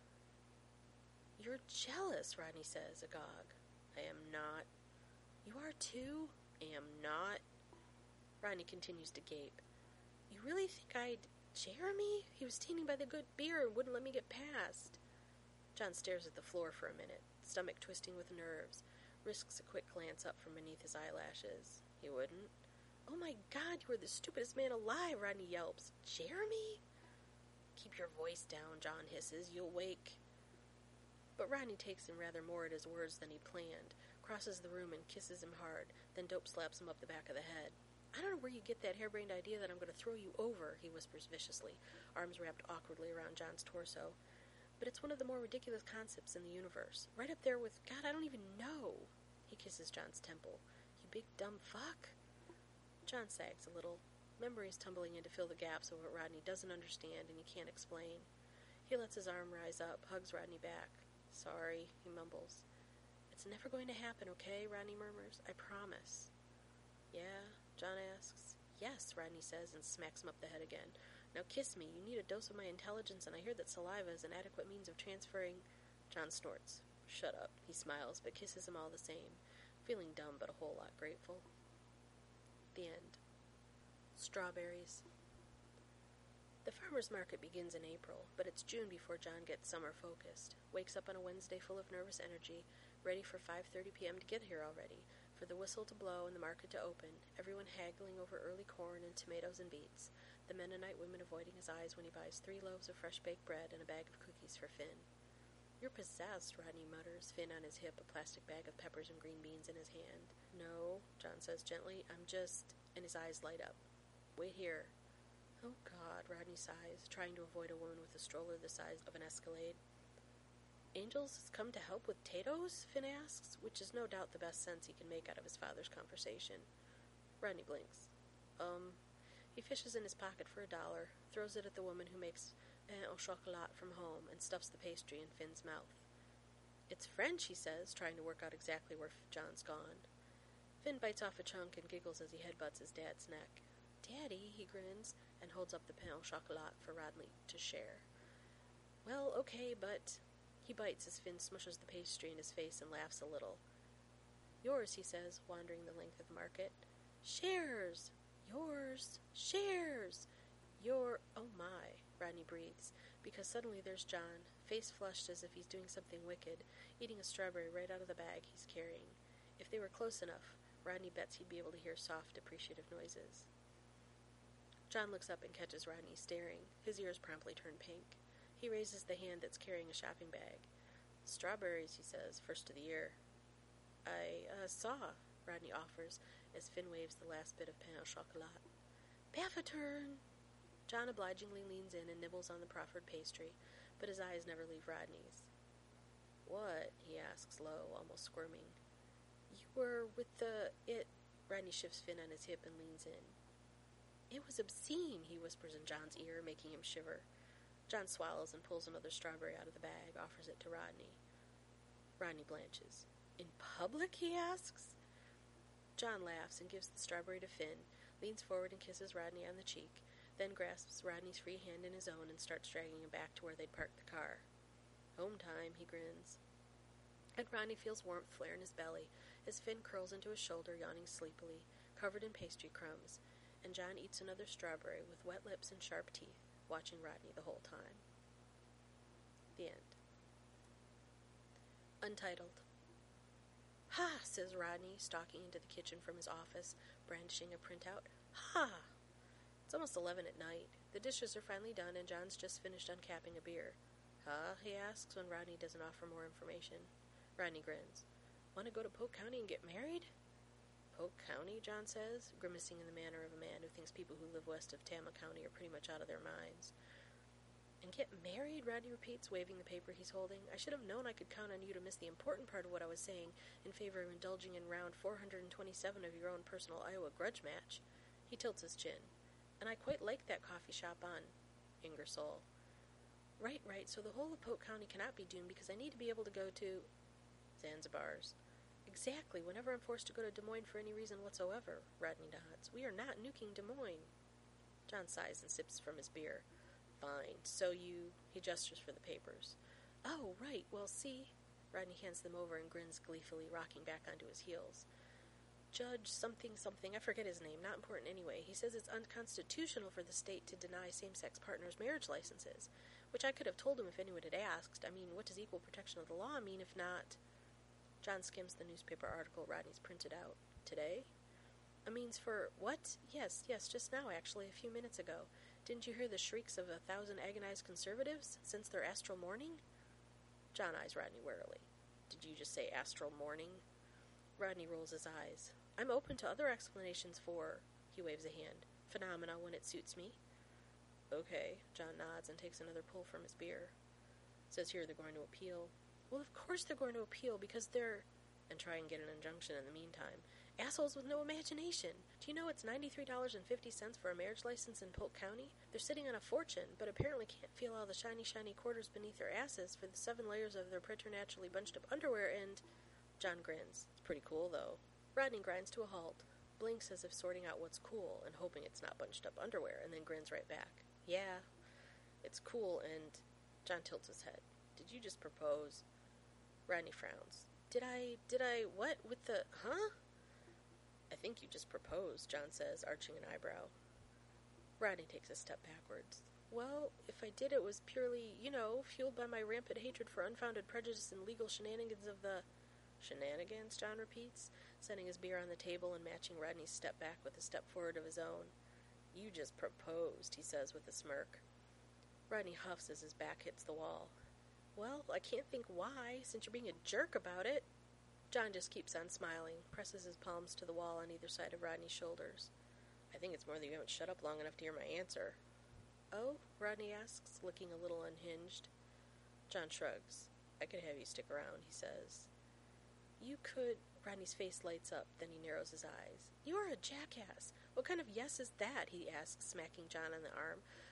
You're jealous, Rodney says, agog. I am not. You are too? Am not. Rodney continues to gape. You really think I'd... Jeremy? He was standing by the good beer and wouldn't let me get past. John stares at the floor for a minute, stomach twisting with nerves, risks a quick glance up from beneath his eyelashes. He wouldn't. Oh my God, you are the stupidest man alive, Rodney yelps. Jeremy? Keep your voice down, John hisses. You'll wake. But Rodney takes him rather more at his words than he planned, crosses the room and kisses him hard, then dope slaps him up the back of the head. I don't know where you get that harebrained idea that I'm going to throw you over, he whispers viciously, arms wrapped awkwardly around John's torso. But it's one of the more ridiculous concepts in the universe. Right up there with, God, I don't even know. He kisses John's temple. You big dumb fuck. John sags a little, memories tumbling in to fill the gaps of what Rodney doesn't understand and he can't explain. He lets his arm rise up, hugs Rodney back. Sorry, he mumbles. It's never going to happen, okay? Rodney murmurs. I promise. Yeah? John asks. Yes, Rodney says and smacks him up the head again. Now kiss me. You need a dose of my intelligence, and I hear that saliva is an adequate means of transferring... John snorts. Shut up. He smiles, but kisses him all the same, feeling dumb but a whole lot grateful. The end. Strawberries. The farmer's market begins in April, but it's June before John gets summer-focused, wakes up on a Wednesday full of nervous energy, ready for 5:30 p.m. to get here already, for the whistle to blow and the market to open, everyone haggling over early corn and tomatoes and beets, the Mennonite women avoiding his eyes when he buys 3 loaves of fresh baked bread and a bag of cookies for Finn. You're possessed, Rodney mutters, Finn on his hip, a plastic bag of peppers and green beans in his hand. No, John says gently, I'm just... and his eyes light up. Wait here. Oh, God, Rodney sighs, trying to avoid a woman with a stroller the size of an Escalade. Angels has come to help with potatoes? Finn asks, which is no doubt the best sense he can make out of his father's conversation. Rodney blinks. He fishes in his pocket for $1, throws it at the woman who makes pain au chocolat from home and stuffs the pastry in Finn's mouth. "It's French," he says, trying to work out exactly where John's gone. Finn bites off a chunk and giggles as he headbutts his dad's neck. "Daddy," he grins, and holds up the pain au chocolat for Rodney to share. "Well, okay, but..." He bites as Finn smushes the pastry in his face and laughs a little. "Yours," he says, wandering the length of the market. "Shares! Yours! Shares! Your..." "Oh my," Rodney breathes, because suddenly there's John, face flushed as if he's doing something wicked, eating a strawberry right out of the bag he's carrying. If they were close enough, Rodney bets he'd be able to hear soft, appreciative noises. John looks up and catches Rodney staring. His ears promptly turn pink. He raises the hand that's carrying a shopping bag. "Strawberries," he says, "first of the year." "I saw," Rodney offers, as Finn waves the last bit of pain au chocolat. "Baffaturn!" John obligingly leans in and nibbles on the proffered pastry, but his eyes never leave Rodney's. "What?" he asks low, almost squirming. "You were with it..." Rodney shifts Finn on his hip and leans in. "It was obscene," he whispers in John's ear, making him shiver. John swallows and pulls another strawberry out of the bag, offers it to Rodney. Rodney blanches. "In public?" he asks. John laughs and gives the strawberry to Finn, leans forward and kisses Rodney on the cheek, then grasps Rodney's free hand in his own and starts dragging him back to where they'd parked the car. "Home time," he grins. And Rodney feels warmth flare in his belly as Finn curls into his shoulder, yawning sleepily, covered in pastry crumbs, and John eats another strawberry with wet lips and sharp teeth, watching Rodney the whole time. The end. Untitled. "Ha!" says Rodney, stalking into the kitchen from his office, brandishing a printout. "Ha!" It's almost 11 at night. The dishes are finally done, and John's just finished uncapping a beer. "Huh?" he asks when Rodney doesn't offer more information. Rodney grins. "Want to go to Polk County and get married?" "Polk County?" John says, grimacing in the manner of a man who thinks people who live west of Tama County are pretty much out of their minds. "And get married?" Rodney repeats, waving the paper he's holding. "I should have known I could count on you to miss the important part of what I was saying in favor of indulging in round 427 of your own personal Iowa grudge match." He tilts his chin. "And I quite like that coffee shop on Ingersoll." Right, so the whole of Polk County cannot be doomed because I need to be able to go to..." "Zanzibar's." "Exactly, whenever I'm forced to go to Des Moines for any reason whatsoever," Rodney nods. "We are not nuking Des Moines." John sighs and sips from his beer. "Fine, so you..." He gestures for the papers. "Oh, right, well, see..." Rodney hands them over and grins gleefully, rocking back onto his heels. "Judge something, I forget his name, not important anyway. He says it's unconstitutional for the state to deny same-sex partners marriage licenses, which I could have told him if anyone had asked. I mean, what does equal protection of the law mean if not..." John skims the newspaper article Rodney's printed out. "Today?" "A means for..." "What? Yes, just now, actually, a few minutes ago. Didn't you hear the shrieks of 1,000 agonized conservatives since their astral morning?" John eyes Rodney warily. "Did you just say astral morning?" Rodney rolls his eyes. "I'm open to other explanations for..." He waves a hand. "Phenomena when it suits me." "Okay," John nods and takes another pull from his beer. "Says here they're going to appeal." "Well, of course they're going to appeal, because they're..." "And try and get an injunction in the meantime. Assholes with no imagination. Do you know it's $93.50 for a marriage license in Polk County? They're sitting on a fortune, but apparently can't feel all the shiny quarters beneath their asses for the 7 layers of their preternaturally bunched-up underwear and..." John grins. "It's pretty cool, though." Rodney grinds to a halt, blinks as if sorting out what's cool and hoping it's not bunched-up underwear, and then grins right back. "Yeah, it's cool, and..." John tilts his head. "Did you just propose?" Rodney frowns. Did I, what, with the, huh?" "I think you just proposed," John says, arching an eyebrow. Rodney takes a step backwards. "Well, if I did, it was purely, fueled by my rampant hatred for unfounded prejudice and legal shenanigans of the..." "Shenanigans?" John repeats, setting his beer on the table and matching Rodney's step back with a step forward of his own. "You just proposed," he says with a smirk. Rodney huffs as his back hits the wall. "Well, I can't think why, since you're being a jerk about it." John just keeps on smiling, presses his palms to the wall on either side of Rodney's shoulders. "I think it's more that you haven't shut up long enough to hear my answer." "Oh?" Rodney asks, looking a little unhinged. John shrugs. "I could have you stick around," he says. "You could..." Rodney's face lights up, then he narrows his eyes. "You are a jackass. What kind of yes is that?" he asks, smacking John on the arm.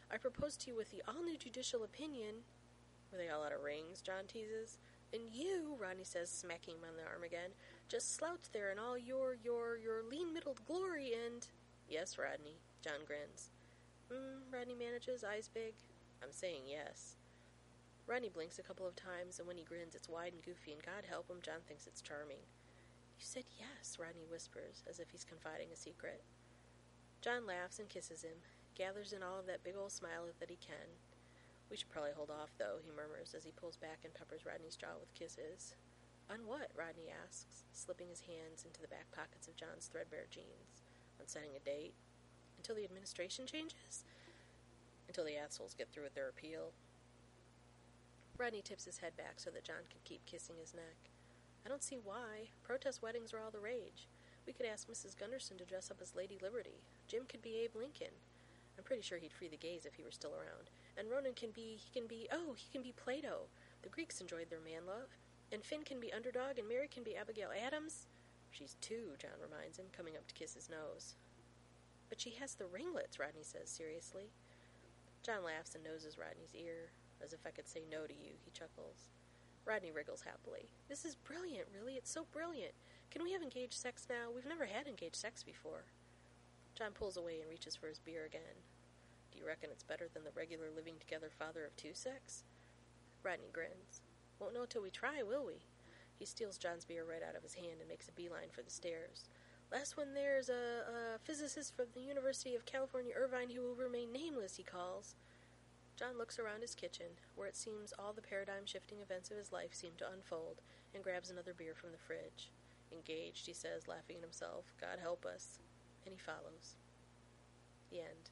I propose to you with the all-new judicial opinion. Were they all out of rings? John teases. And you, Rodney says, smacking him on the arm again, just slouch there in all your lean-middled glory and... Yes, Rodney, John grins. Rodney manages, eyes big. I'm saying yes. Rodney blinks a couple of times, and when he grins, it's wide and goofy, and God help him, John thinks it's charming. You said yes, Rodney whispers, as if he's confiding a secret. John laughs and kisses him, gathers in all of that big old smile that he can. We should probably hold off, though, he murmurs as he pulls back and peppers Rodney's jaw with kisses. On what? Rodney asks, slipping his hands into the back pockets of John's threadbare jeans. On setting a date? Until the administration changes? Until the assholes get through with their appeal. Rodney tips his head back so that John can keep kissing his neck. I don't see why. Protest weddings are all the rage. We could ask Mrs. Gunderson to dress up as Lady Liberty. Jim could be Abe Lincoln. I'm pretty sure he'd free the gays if he were still around. And Ronan can be Plato. The Greeks enjoyed their man love. And Finn can be Underdog, and Mary can be Abigail Adams. She's 2, John reminds him, coming up to kiss his nose. But she has the ringlets, Rodney says seriously. John laughs and noses Rodney's ear. As if I could say no to you, he chuckles. Rodney wriggles happily. This is brilliant, really. It's so brilliant. Can we have engaged sex now? We've never had engaged sex before. John pulls away and reaches for his beer again. Do you reckon it's better than the regular living-together father of 2 sex? Rodney grins. Won't know till we try, will we? He steals John's beer right out of his hand and makes a beeline for the stairs. Last one there's a physicist from the University of California, Irvine, who will remain nameless, he calls. John looks around his kitchen, where it seems all the paradigm-shifting events of his life seem to unfold, and grabs another beer from the fridge. Engaged, he says, laughing at himself. God help us. And he follows. The end.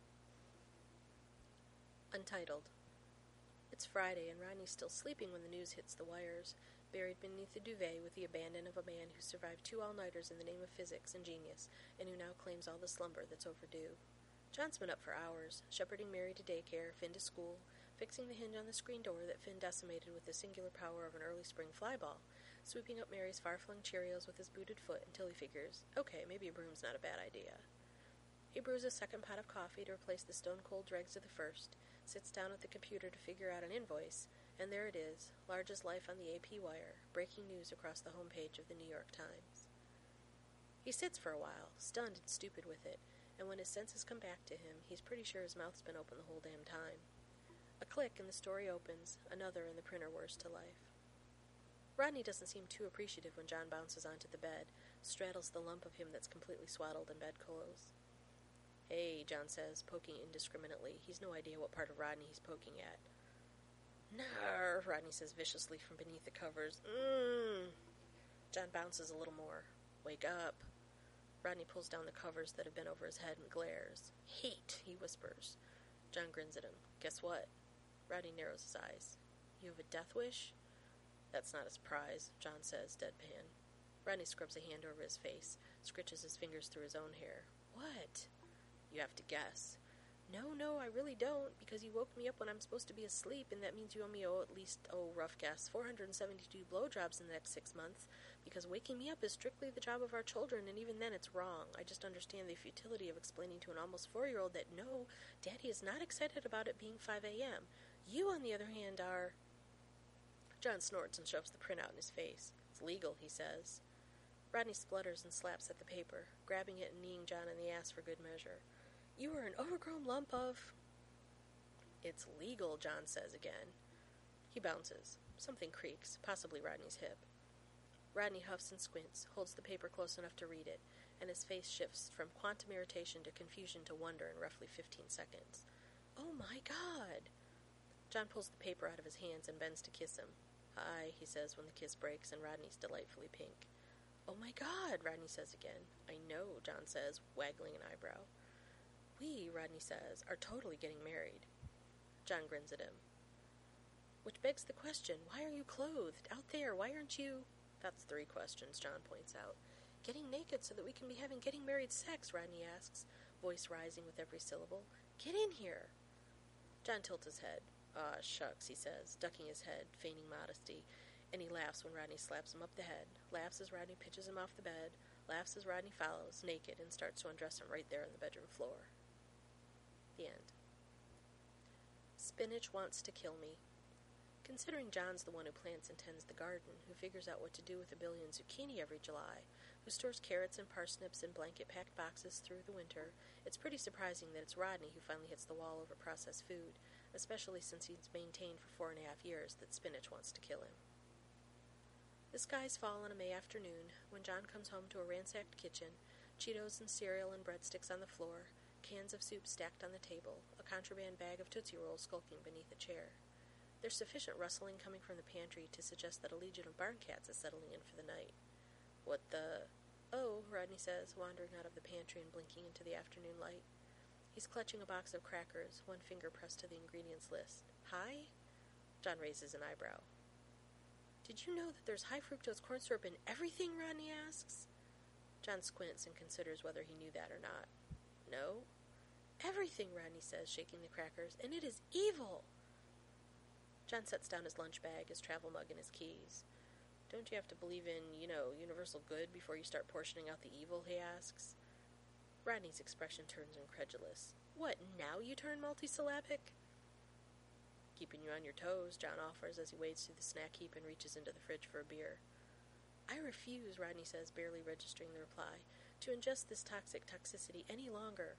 Untitled. It's Friday, and Rodney's still sleeping when the news hits the wires, buried beneath the duvet with the abandon of a man who survived 2 all-nighters in the name of physics and genius, and who now claims all the slumber that's overdue. John's been up for hours, shepherding Mary to daycare, Finn to school, fixing the hinge on the screen door that Finn decimated with the singular power of an early spring flyball, sweeping up Mary's far-flung Cheerios with his booted foot until he figures, okay, maybe a broom's not a bad idea. He brews a second pot of coffee to replace the stone-cold dregs of the first, sits down at the computer to figure out an invoice, and there it is, large as life on the AP wire, breaking news across the homepage of the New York Times. He sits for a while, stunned and stupid with it, and when his senses come back to him, he's pretty sure his mouth's been open the whole damn time. A click and the story opens, another and the printer whirs to life. Rodney doesn't seem too appreciative when John bounces onto the bed, straddles the lump of him that's completely swaddled in bedclothes. Hey, John says, poking indiscriminately. He's no idea what part of Rodney he's poking at. Narr, Rodney says viciously from beneath the covers. John bounces a little more. Wake up. Rodney pulls down the covers that have been over his head and glares. Hate, he whispers. John grins at him. Guess what? Rodney narrows his eyes. You have a death wish? That's not a surprise, John says, deadpan. Rodney scrubs a hand over his face, scritches his fingers through his own hair. What? You have to guess. No, I really don't, because you woke me up when I'm supposed to be asleep, and that means you owe me rough guess, 472 blowjobs in the next 6 months, because waking me up is strictly the job of our children, and even then it's wrong. I just understand the futility of explaining to an almost 4-year-old that no, Daddy is not excited about it being 5 a.m. You, on the other hand, are... John snorts and shoves the printout in his face. It's legal, he says. Rodney splutters and slaps at the paper, grabbing it and kneeing John in the ass for good measure. You are an overgrown lump of... It's legal, John says again. He bounces. Something creaks, possibly Rodney's hip. Rodney huffs and squints, holds the paper close enough to read it, and his face shifts from quantum irritation to confusion to wonder in roughly 15 seconds. Oh my God! John pulls the paper out of his hands and bends to kiss him. Hi, he says when the kiss breaks and Rodney's delightfully pink. Oh my God, Rodney says again. I know, John says, waggling an eyebrow. We, Rodney says, are totally getting married. John grins at him. Which begs the question, why are you clothed? Out there, why aren't you... That's 3 questions, John points out. Getting naked so that we can be having getting married sex, Rodney asks, voice rising with every syllable. Get in here. John tilts his head. Ah, shucks, he says, ducking his head, feigning modesty, and he laughs when Rodney slaps him up the head, laughs as Rodney pitches him off the bed, laughs as Rodney follows, naked, and starts to undress him right there on the bedroom floor. The end. Spinach wants to kill me. Considering John's the one who plants and tends the garden, who figures out what to do with a billion zucchini every July, who stores carrots and parsnips in blanket-packed boxes through the winter, it's pretty surprising that it's Rodney who finally hits the wall over processed food, especially since he's maintained for 4.5 years that Spinach wants to kill him. The skies fall on a May afternoon when John comes home to a ransacked kitchen, Cheetos and cereal and breadsticks on the floor, cans of soup stacked on the table, a contraband bag of Tootsie Rolls skulking beneath a chair. There's sufficient rustling coming from the pantry to suggest that a legion of barn cats is settling in for the night. What the... Oh, Rodney says, wandering out of the pantry and blinking into the afternoon light. He's clutching a box of crackers, one finger pressed to the ingredients list. Hi? John raises an eyebrow. Did you know that there's high fructose corn syrup in everything, Rodney asks. John squints and considers whether he knew that or not. No? Everything, Rodney says, shaking the crackers, and it is evil! John sets down his lunch bag, his travel mug, and his keys. Don't you have to believe in, universal good before you start portioning out the evil, he asks. Rodney's expression turns incredulous. What, now you turn multisyllabic? Keeping you on your toes, John offers as he wades through the snack heap and reaches into the fridge for a beer. I refuse, Rodney says, barely registering the reply, to ingest this toxicity any longer.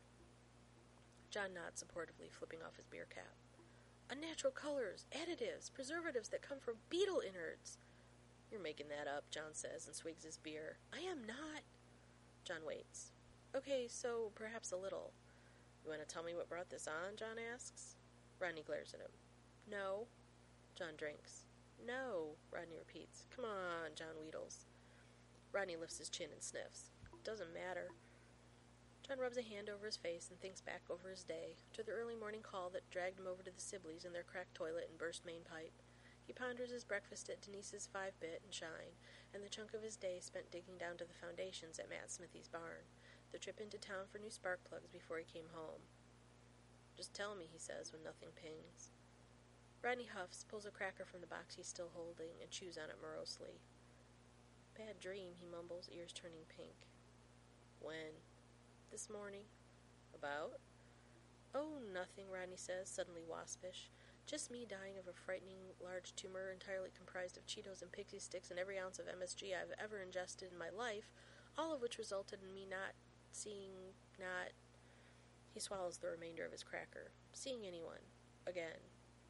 John nods supportively, flipping off his beer cap. Unnatural colors, additives, preservatives that come from beetle innards. You're making that up, John says, and swigs his beer. I am not. John waits. Okay, so perhaps a little. You want to tell me what brought this on, John asks. Rodney glares at him. No. John drinks. No, Rodney repeats. Come on, John wheedles. Rodney lifts his chin and sniffs. Doesn't matter. John rubs a hand over his face and thinks back over his day, to the early morning call that dragged him over to the Sibleys in their cracked toilet and burst main pipe. He ponders his breakfast at Denise's 5-bit and Shine, and the chunk of his day spent digging down to the foundations at Matt Smithy's barn, the trip into town for new spark plugs before he came home. Just tell me, he says when nothing pings. Rodney huffs, pulls a cracker from the box he's still holding, and chews on it morosely. Bad dream, he mumbles, ears turning pink. When? This morning. About? Oh, nothing, Rodney says, suddenly waspish. Just me dying of a frightening large tumor entirely comprised of Cheetos and pixie sticks and every ounce of MSG I've ever ingested in my life, all of which resulted in me not... He swallows the remainder of his cracker. Seeing anyone. Again.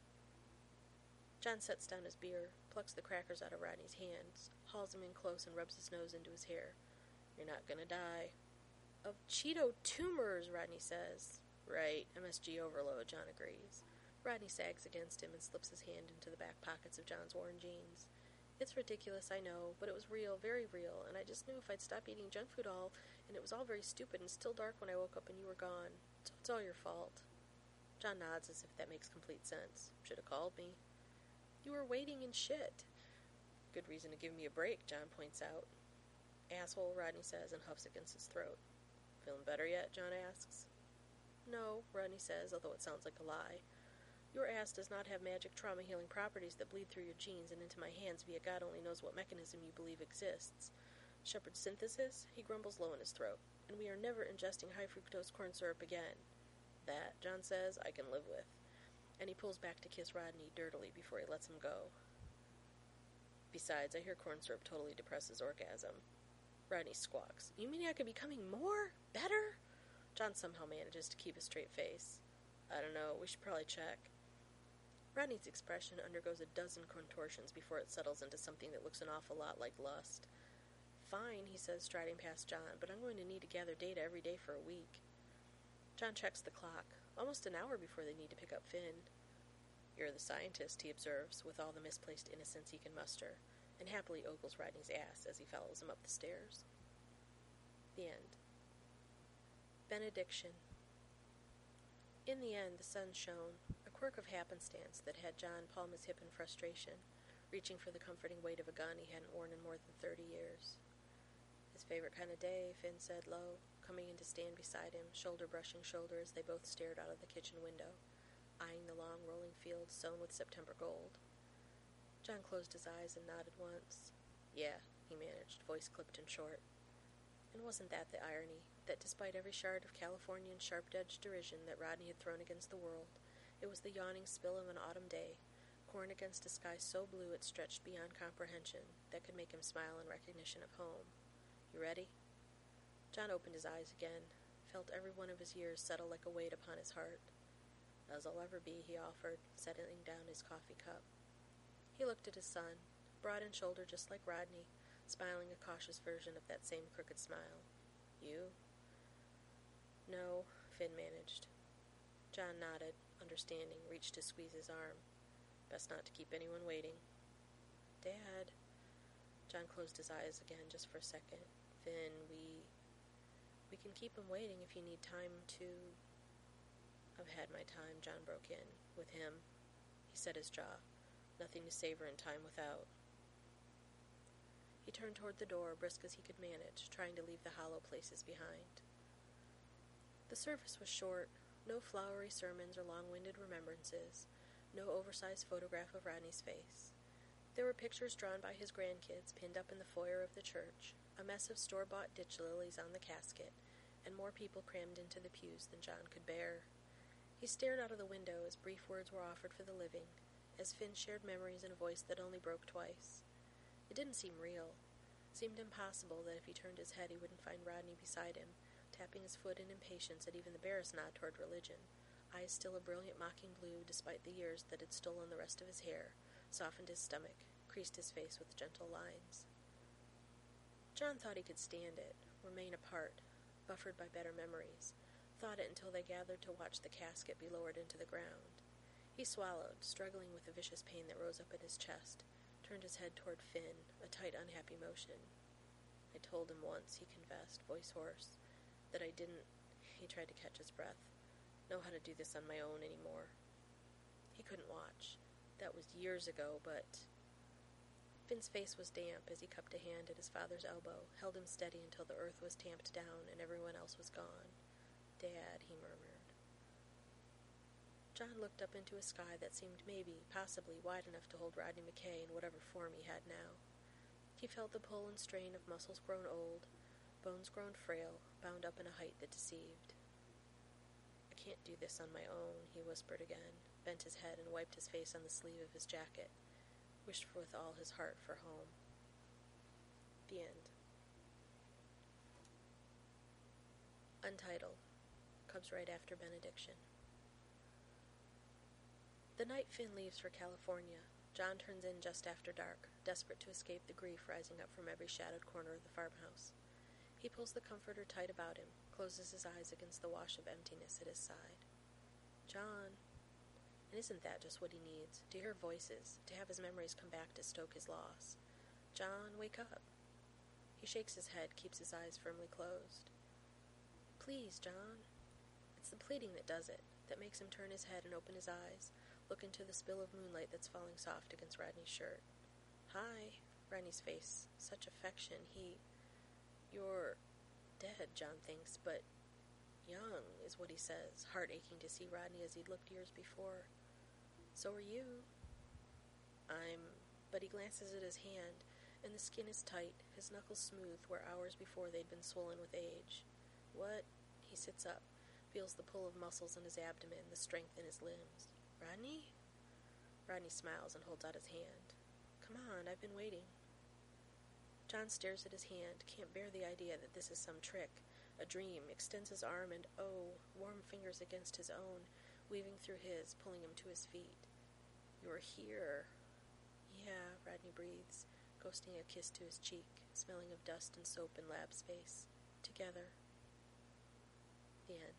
John sets down his beer, plucks the crackers out of Rodney's hands, hauls him in close and rubs his nose into his hair. You're not gonna die. Of Cheeto tumors, Rodney says. Right, MSG overload, John agrees. Rodney sags against him and slips his hand into the back pockets of John's worn jeans. It's ridiculous, I know, but it was real, very real, and I just knew if I'd stop eating junk food and it was all very stupid and still dark when I woke up and you were gone. So it's all your fault. John nods as if that makes complete sense. Should have called me. You were waiting in shit. Good reason to give me a break, John points out. Asshole, Rodney says and huffs against his throat. Feeling better yet, John asks. No, Rodney says, although it sounds like a lie. Your ass does not have magic trauma-healing properties that bleed through your genes and into my hands via God only knows what mechanism you believe exists. Shepard synthesis? He grumbles low in his throat. And we are never ingesting high-fructose corn syrup again. That, John says, I can live with. And he pulls back to kiss Rodney dirtily before he lets him go. Besides, I hear corn syrup totally depresses orgasm. Rodney squawks. You mean I could be coming more? Better? John somehow manages to keep a straight face. I don't know. We should probably check. Rodney's expression undergoes a dozen contortions before it settles into something that looks an awful lot like lust. Fine, he says, striding past John, but I'm going to need to gather data every day for a week. John checks the clock. Almost an hour before they need to pick up Finn. You're the scientist, he observes, with all the misplaced innocence he can muster, and happily ogles Rodney's ass as he follows him up the stairs. The end. Benediction. In the end, the sun shone, a quirk of happenstance that had John palm his hip in frustration, reaching for the comforting weight of a gun he hadn't worn in more than 30 years. His favorite kind of day, Finn said low, coming in to stand beside him, shoulder brushing shoulder as they both stared out of the kitchen window, eyeing the long rolling fields sown with September gold. John closed his eyes and nodded once. Yeah, he managed, voice clipped and short. And wasn't that the irony, that despite every shard of Californian sharp-edged derision that Rodney had thrown against the world, It was the yawning spill of an autumn day, corn against a sky so blue it stretched beyond comprehension that could make him smile in recognition of home. "You ready?" John opened his eyes again, felt every one of his years settle like a weight upon his heart. "As I'll ever be," he offered, setting down his coffee cup. He looked at his son, broad in shoulder just like Rodney, smiling a cautious version of that same crooked smile. "You?" "No," Finn managed. John nodded, understanding, reached to squeeze his arm. "Best not to keep anyone waiting." "Dad." John closed his eyes again just for a second. "Finn, we can keep him waiting if you need time to—" "I've had my time," John broke in. "With him." He set his jaw. "Nothing to savor in time without." He turned toward the door, brisk as he could manage, trying to leave the hollow places behind. The service was short. No flowery sermons or long-winded remembrances. No oversized photograph of Rodney's face. There were pictures drawn by his grandkids pinned up in the foyer of the church, a mess of store-bought ditch lilies on the casket, and more people crammed into the pews than John could bear. He stared out of the window as brief words were offered for the living, as Finn shared memories in a voice that only broke twice. It didn't seem real. It seemed impossible that if he turned his head he wouldn't find Rodney beside him, tapping his foot in impatience at even the barest nod toward religion, eyes still a brilliant mocking blue despite the years that had stolen the rest of his hair, softened his stomach, creased his face with gentle lines. John thought he could stand it, remain apart, buffered by better memories, thought it until they gathered to watch the casket be lowered into the ground. He swallowed, struggling with the vicious pain that rose up in his chest, turned his head toward Finn, a tight, unhappy motion. "I told him once," he confessed, voice hoarse, "that I didn't," he tried to catch his breath, "know how to do this on my own anymore." He couldn't watch. That was years ago, but... Finn's face was damp as he cupped a hand at his father's elbow, held him steady until the earth was tamped down and everyone else was gone. "Dad," he murmured. John looked up into a sky that seemed maybe, possibly, wide enough to hold Rodney McKay in whatever form he had now. He felt the pull and strain of muscles grown old, bones grown frail, bound up in a height that deceived. "I can't do this on my own," he whispered again, bent his head and wiped his face on the sleeve of his jacket, wished with all his heart for home. The end. Untitled. Comes right after benediction. The night Finn leaves for California, John turns in just after dark, desperate to escape the grief rising up from every shadowed corner of the farmhouse. He pulls the comforter tight about him, closes his eyes against the wash of emptiness at his side. "John." And isn't that just what he needs? To hear voices, to have his memories come back to stoke his loss. "John, wake up." He shakes his head, keeps his eyes firmly closed. "Please, John." It's the pleading that does it, that makes him turn his head and open his eyes, look into the spill of moonlight that's falling soft against Rodney's shirt. "Hi." Rodney's face, such affection, "You're dead," John thinks, but young is what he says, heart aching to see Rodney as he'd looked years before. "So are you." But he glances at his hand, and the skin is tight, his knuckles smooth where hours before they'd been swollen with age. "What?" He sits up, feels the pull of muscles in his abdomen, the strength in his limbs. "Rodney?" Rodney smiles and holds out his hand. "Come on, I've been waiting." John stares at his hand, can't bear the idea that this is some trick, a dream, extends his arm and, oh, warm fingers against his own, weaving through his, pulling him to his feet. "You're here." "Yeah," Rodney breathes, ghosting a kiss to his cheek, smelling of dust and soap and lab space. Together. The end.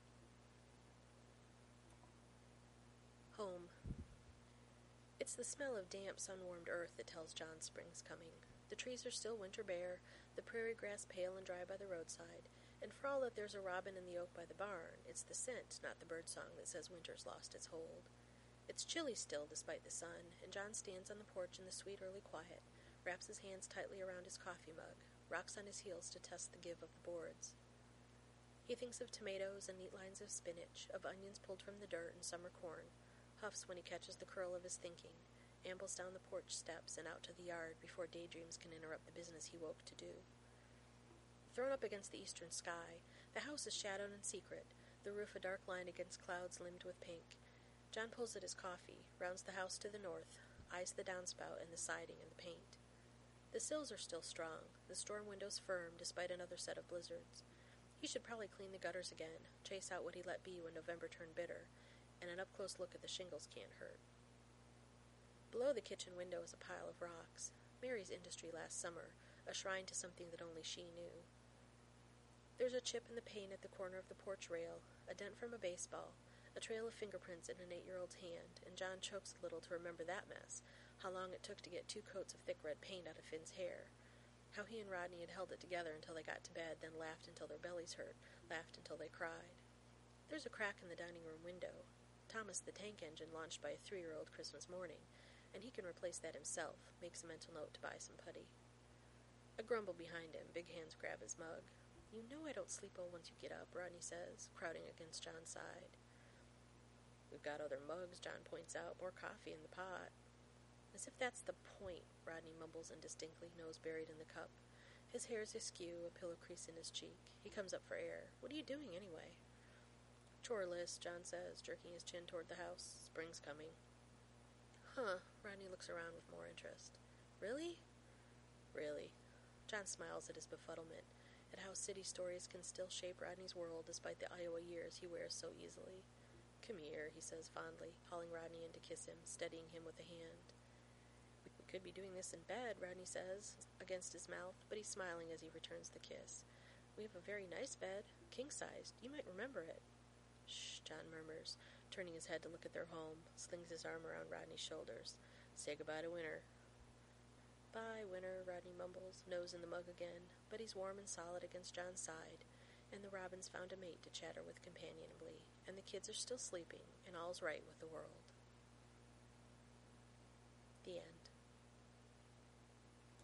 Home. It's the smell of damp, sun-warmed earth that tells John spring's coming. The trees are still winter bare, the prairie grass pale and dry by the roadside, and for all that there's a robin in the oak by the barn, it's the scent, not the birdsong, that says winter's lost its hold. It's chilly still, despite the sun, and John stands on the porch in the sweet early quiet, wraps his hands tightly around his coffee mug, rocks on his heels to test the give of the boards. He thinks of tomatoes and neat lines of spinach, of onions pulled from the dirt and summer corn, huffs when he catches the curl of his thinking, ambles down the porch steps and out to the yard before daydreams can interrupt the business he woke to do. Thrown up against the eastern sky, the house is shadowed and secret, the roof a dark line against clouds limned with pink, John pulls at his coffee, rounds the house to the north, eyes the downspout and the siding and the paint. The sills are still strong, the storm windows firm despite another set of blizzards. He should probably clean the gutters again, chase out what he let be when November turned bitter, and an up-close look at the shingles can't hurt. Below the kitchen window is a pile of rocks, Mary's industry last summer, a shrine to something that only she knew. There's a chip in the paint at the corner of the porch rail, a dent from a baseball, a trail of fingerprints in an 8-year-old's hand, and John chokes a little to remember that mess, how long it took to get 2 coats of thick red paint out of Finn's hair, how he and Rodney had held it together until they got to bed, then laughed until their bellies hurt, laughed until they cried. There's a crack in the dining room window, Thomas the tank engine launched by a 3-year-old Christmas morning, and he can replace that himself, makes a mental note to buy some putty. A grumble behind him, big hands grab his mug. "You know I don't sleep well once you get up," Rodney says, crowding against John's side. "We've got other mugs," John points out, "more coffee in the pot." "As if that's the point," Rodney mumbles indistinctly, nose buried in the cup. His hair's askew, a pillow crease in his cheek. He comes up for air. "What are you doing, anyway?" "Chore list," John says, jerking his chin toward the house. "Spring's coming." "Huh." Rodney looks around with more interest. "Really?" "Really." John smiles at his befuddlement, at how city stories can still shape Rodney's world despite the Iowa years he wears so easily. "Come here," he says fondly, hauling Rodney in to kiss him, steadying him with a hand. "We could be doing this in bed," Rodney says, against his mouth, but he's smiling as he returns the kiss. "We have a very nice bed, king-sized. You might remember it." "Shh," John murmurs, turning his head to look at their home, slings his arm around Rodney's shoulders. "Say goodbye to winter." "Bye, winter," Rodney mumbles, nose in the mug again, but he's warm and solid against John's side, and the robins found a mate to chatter with companionably, and the kids are still sleeping, and all's right with the world. The end.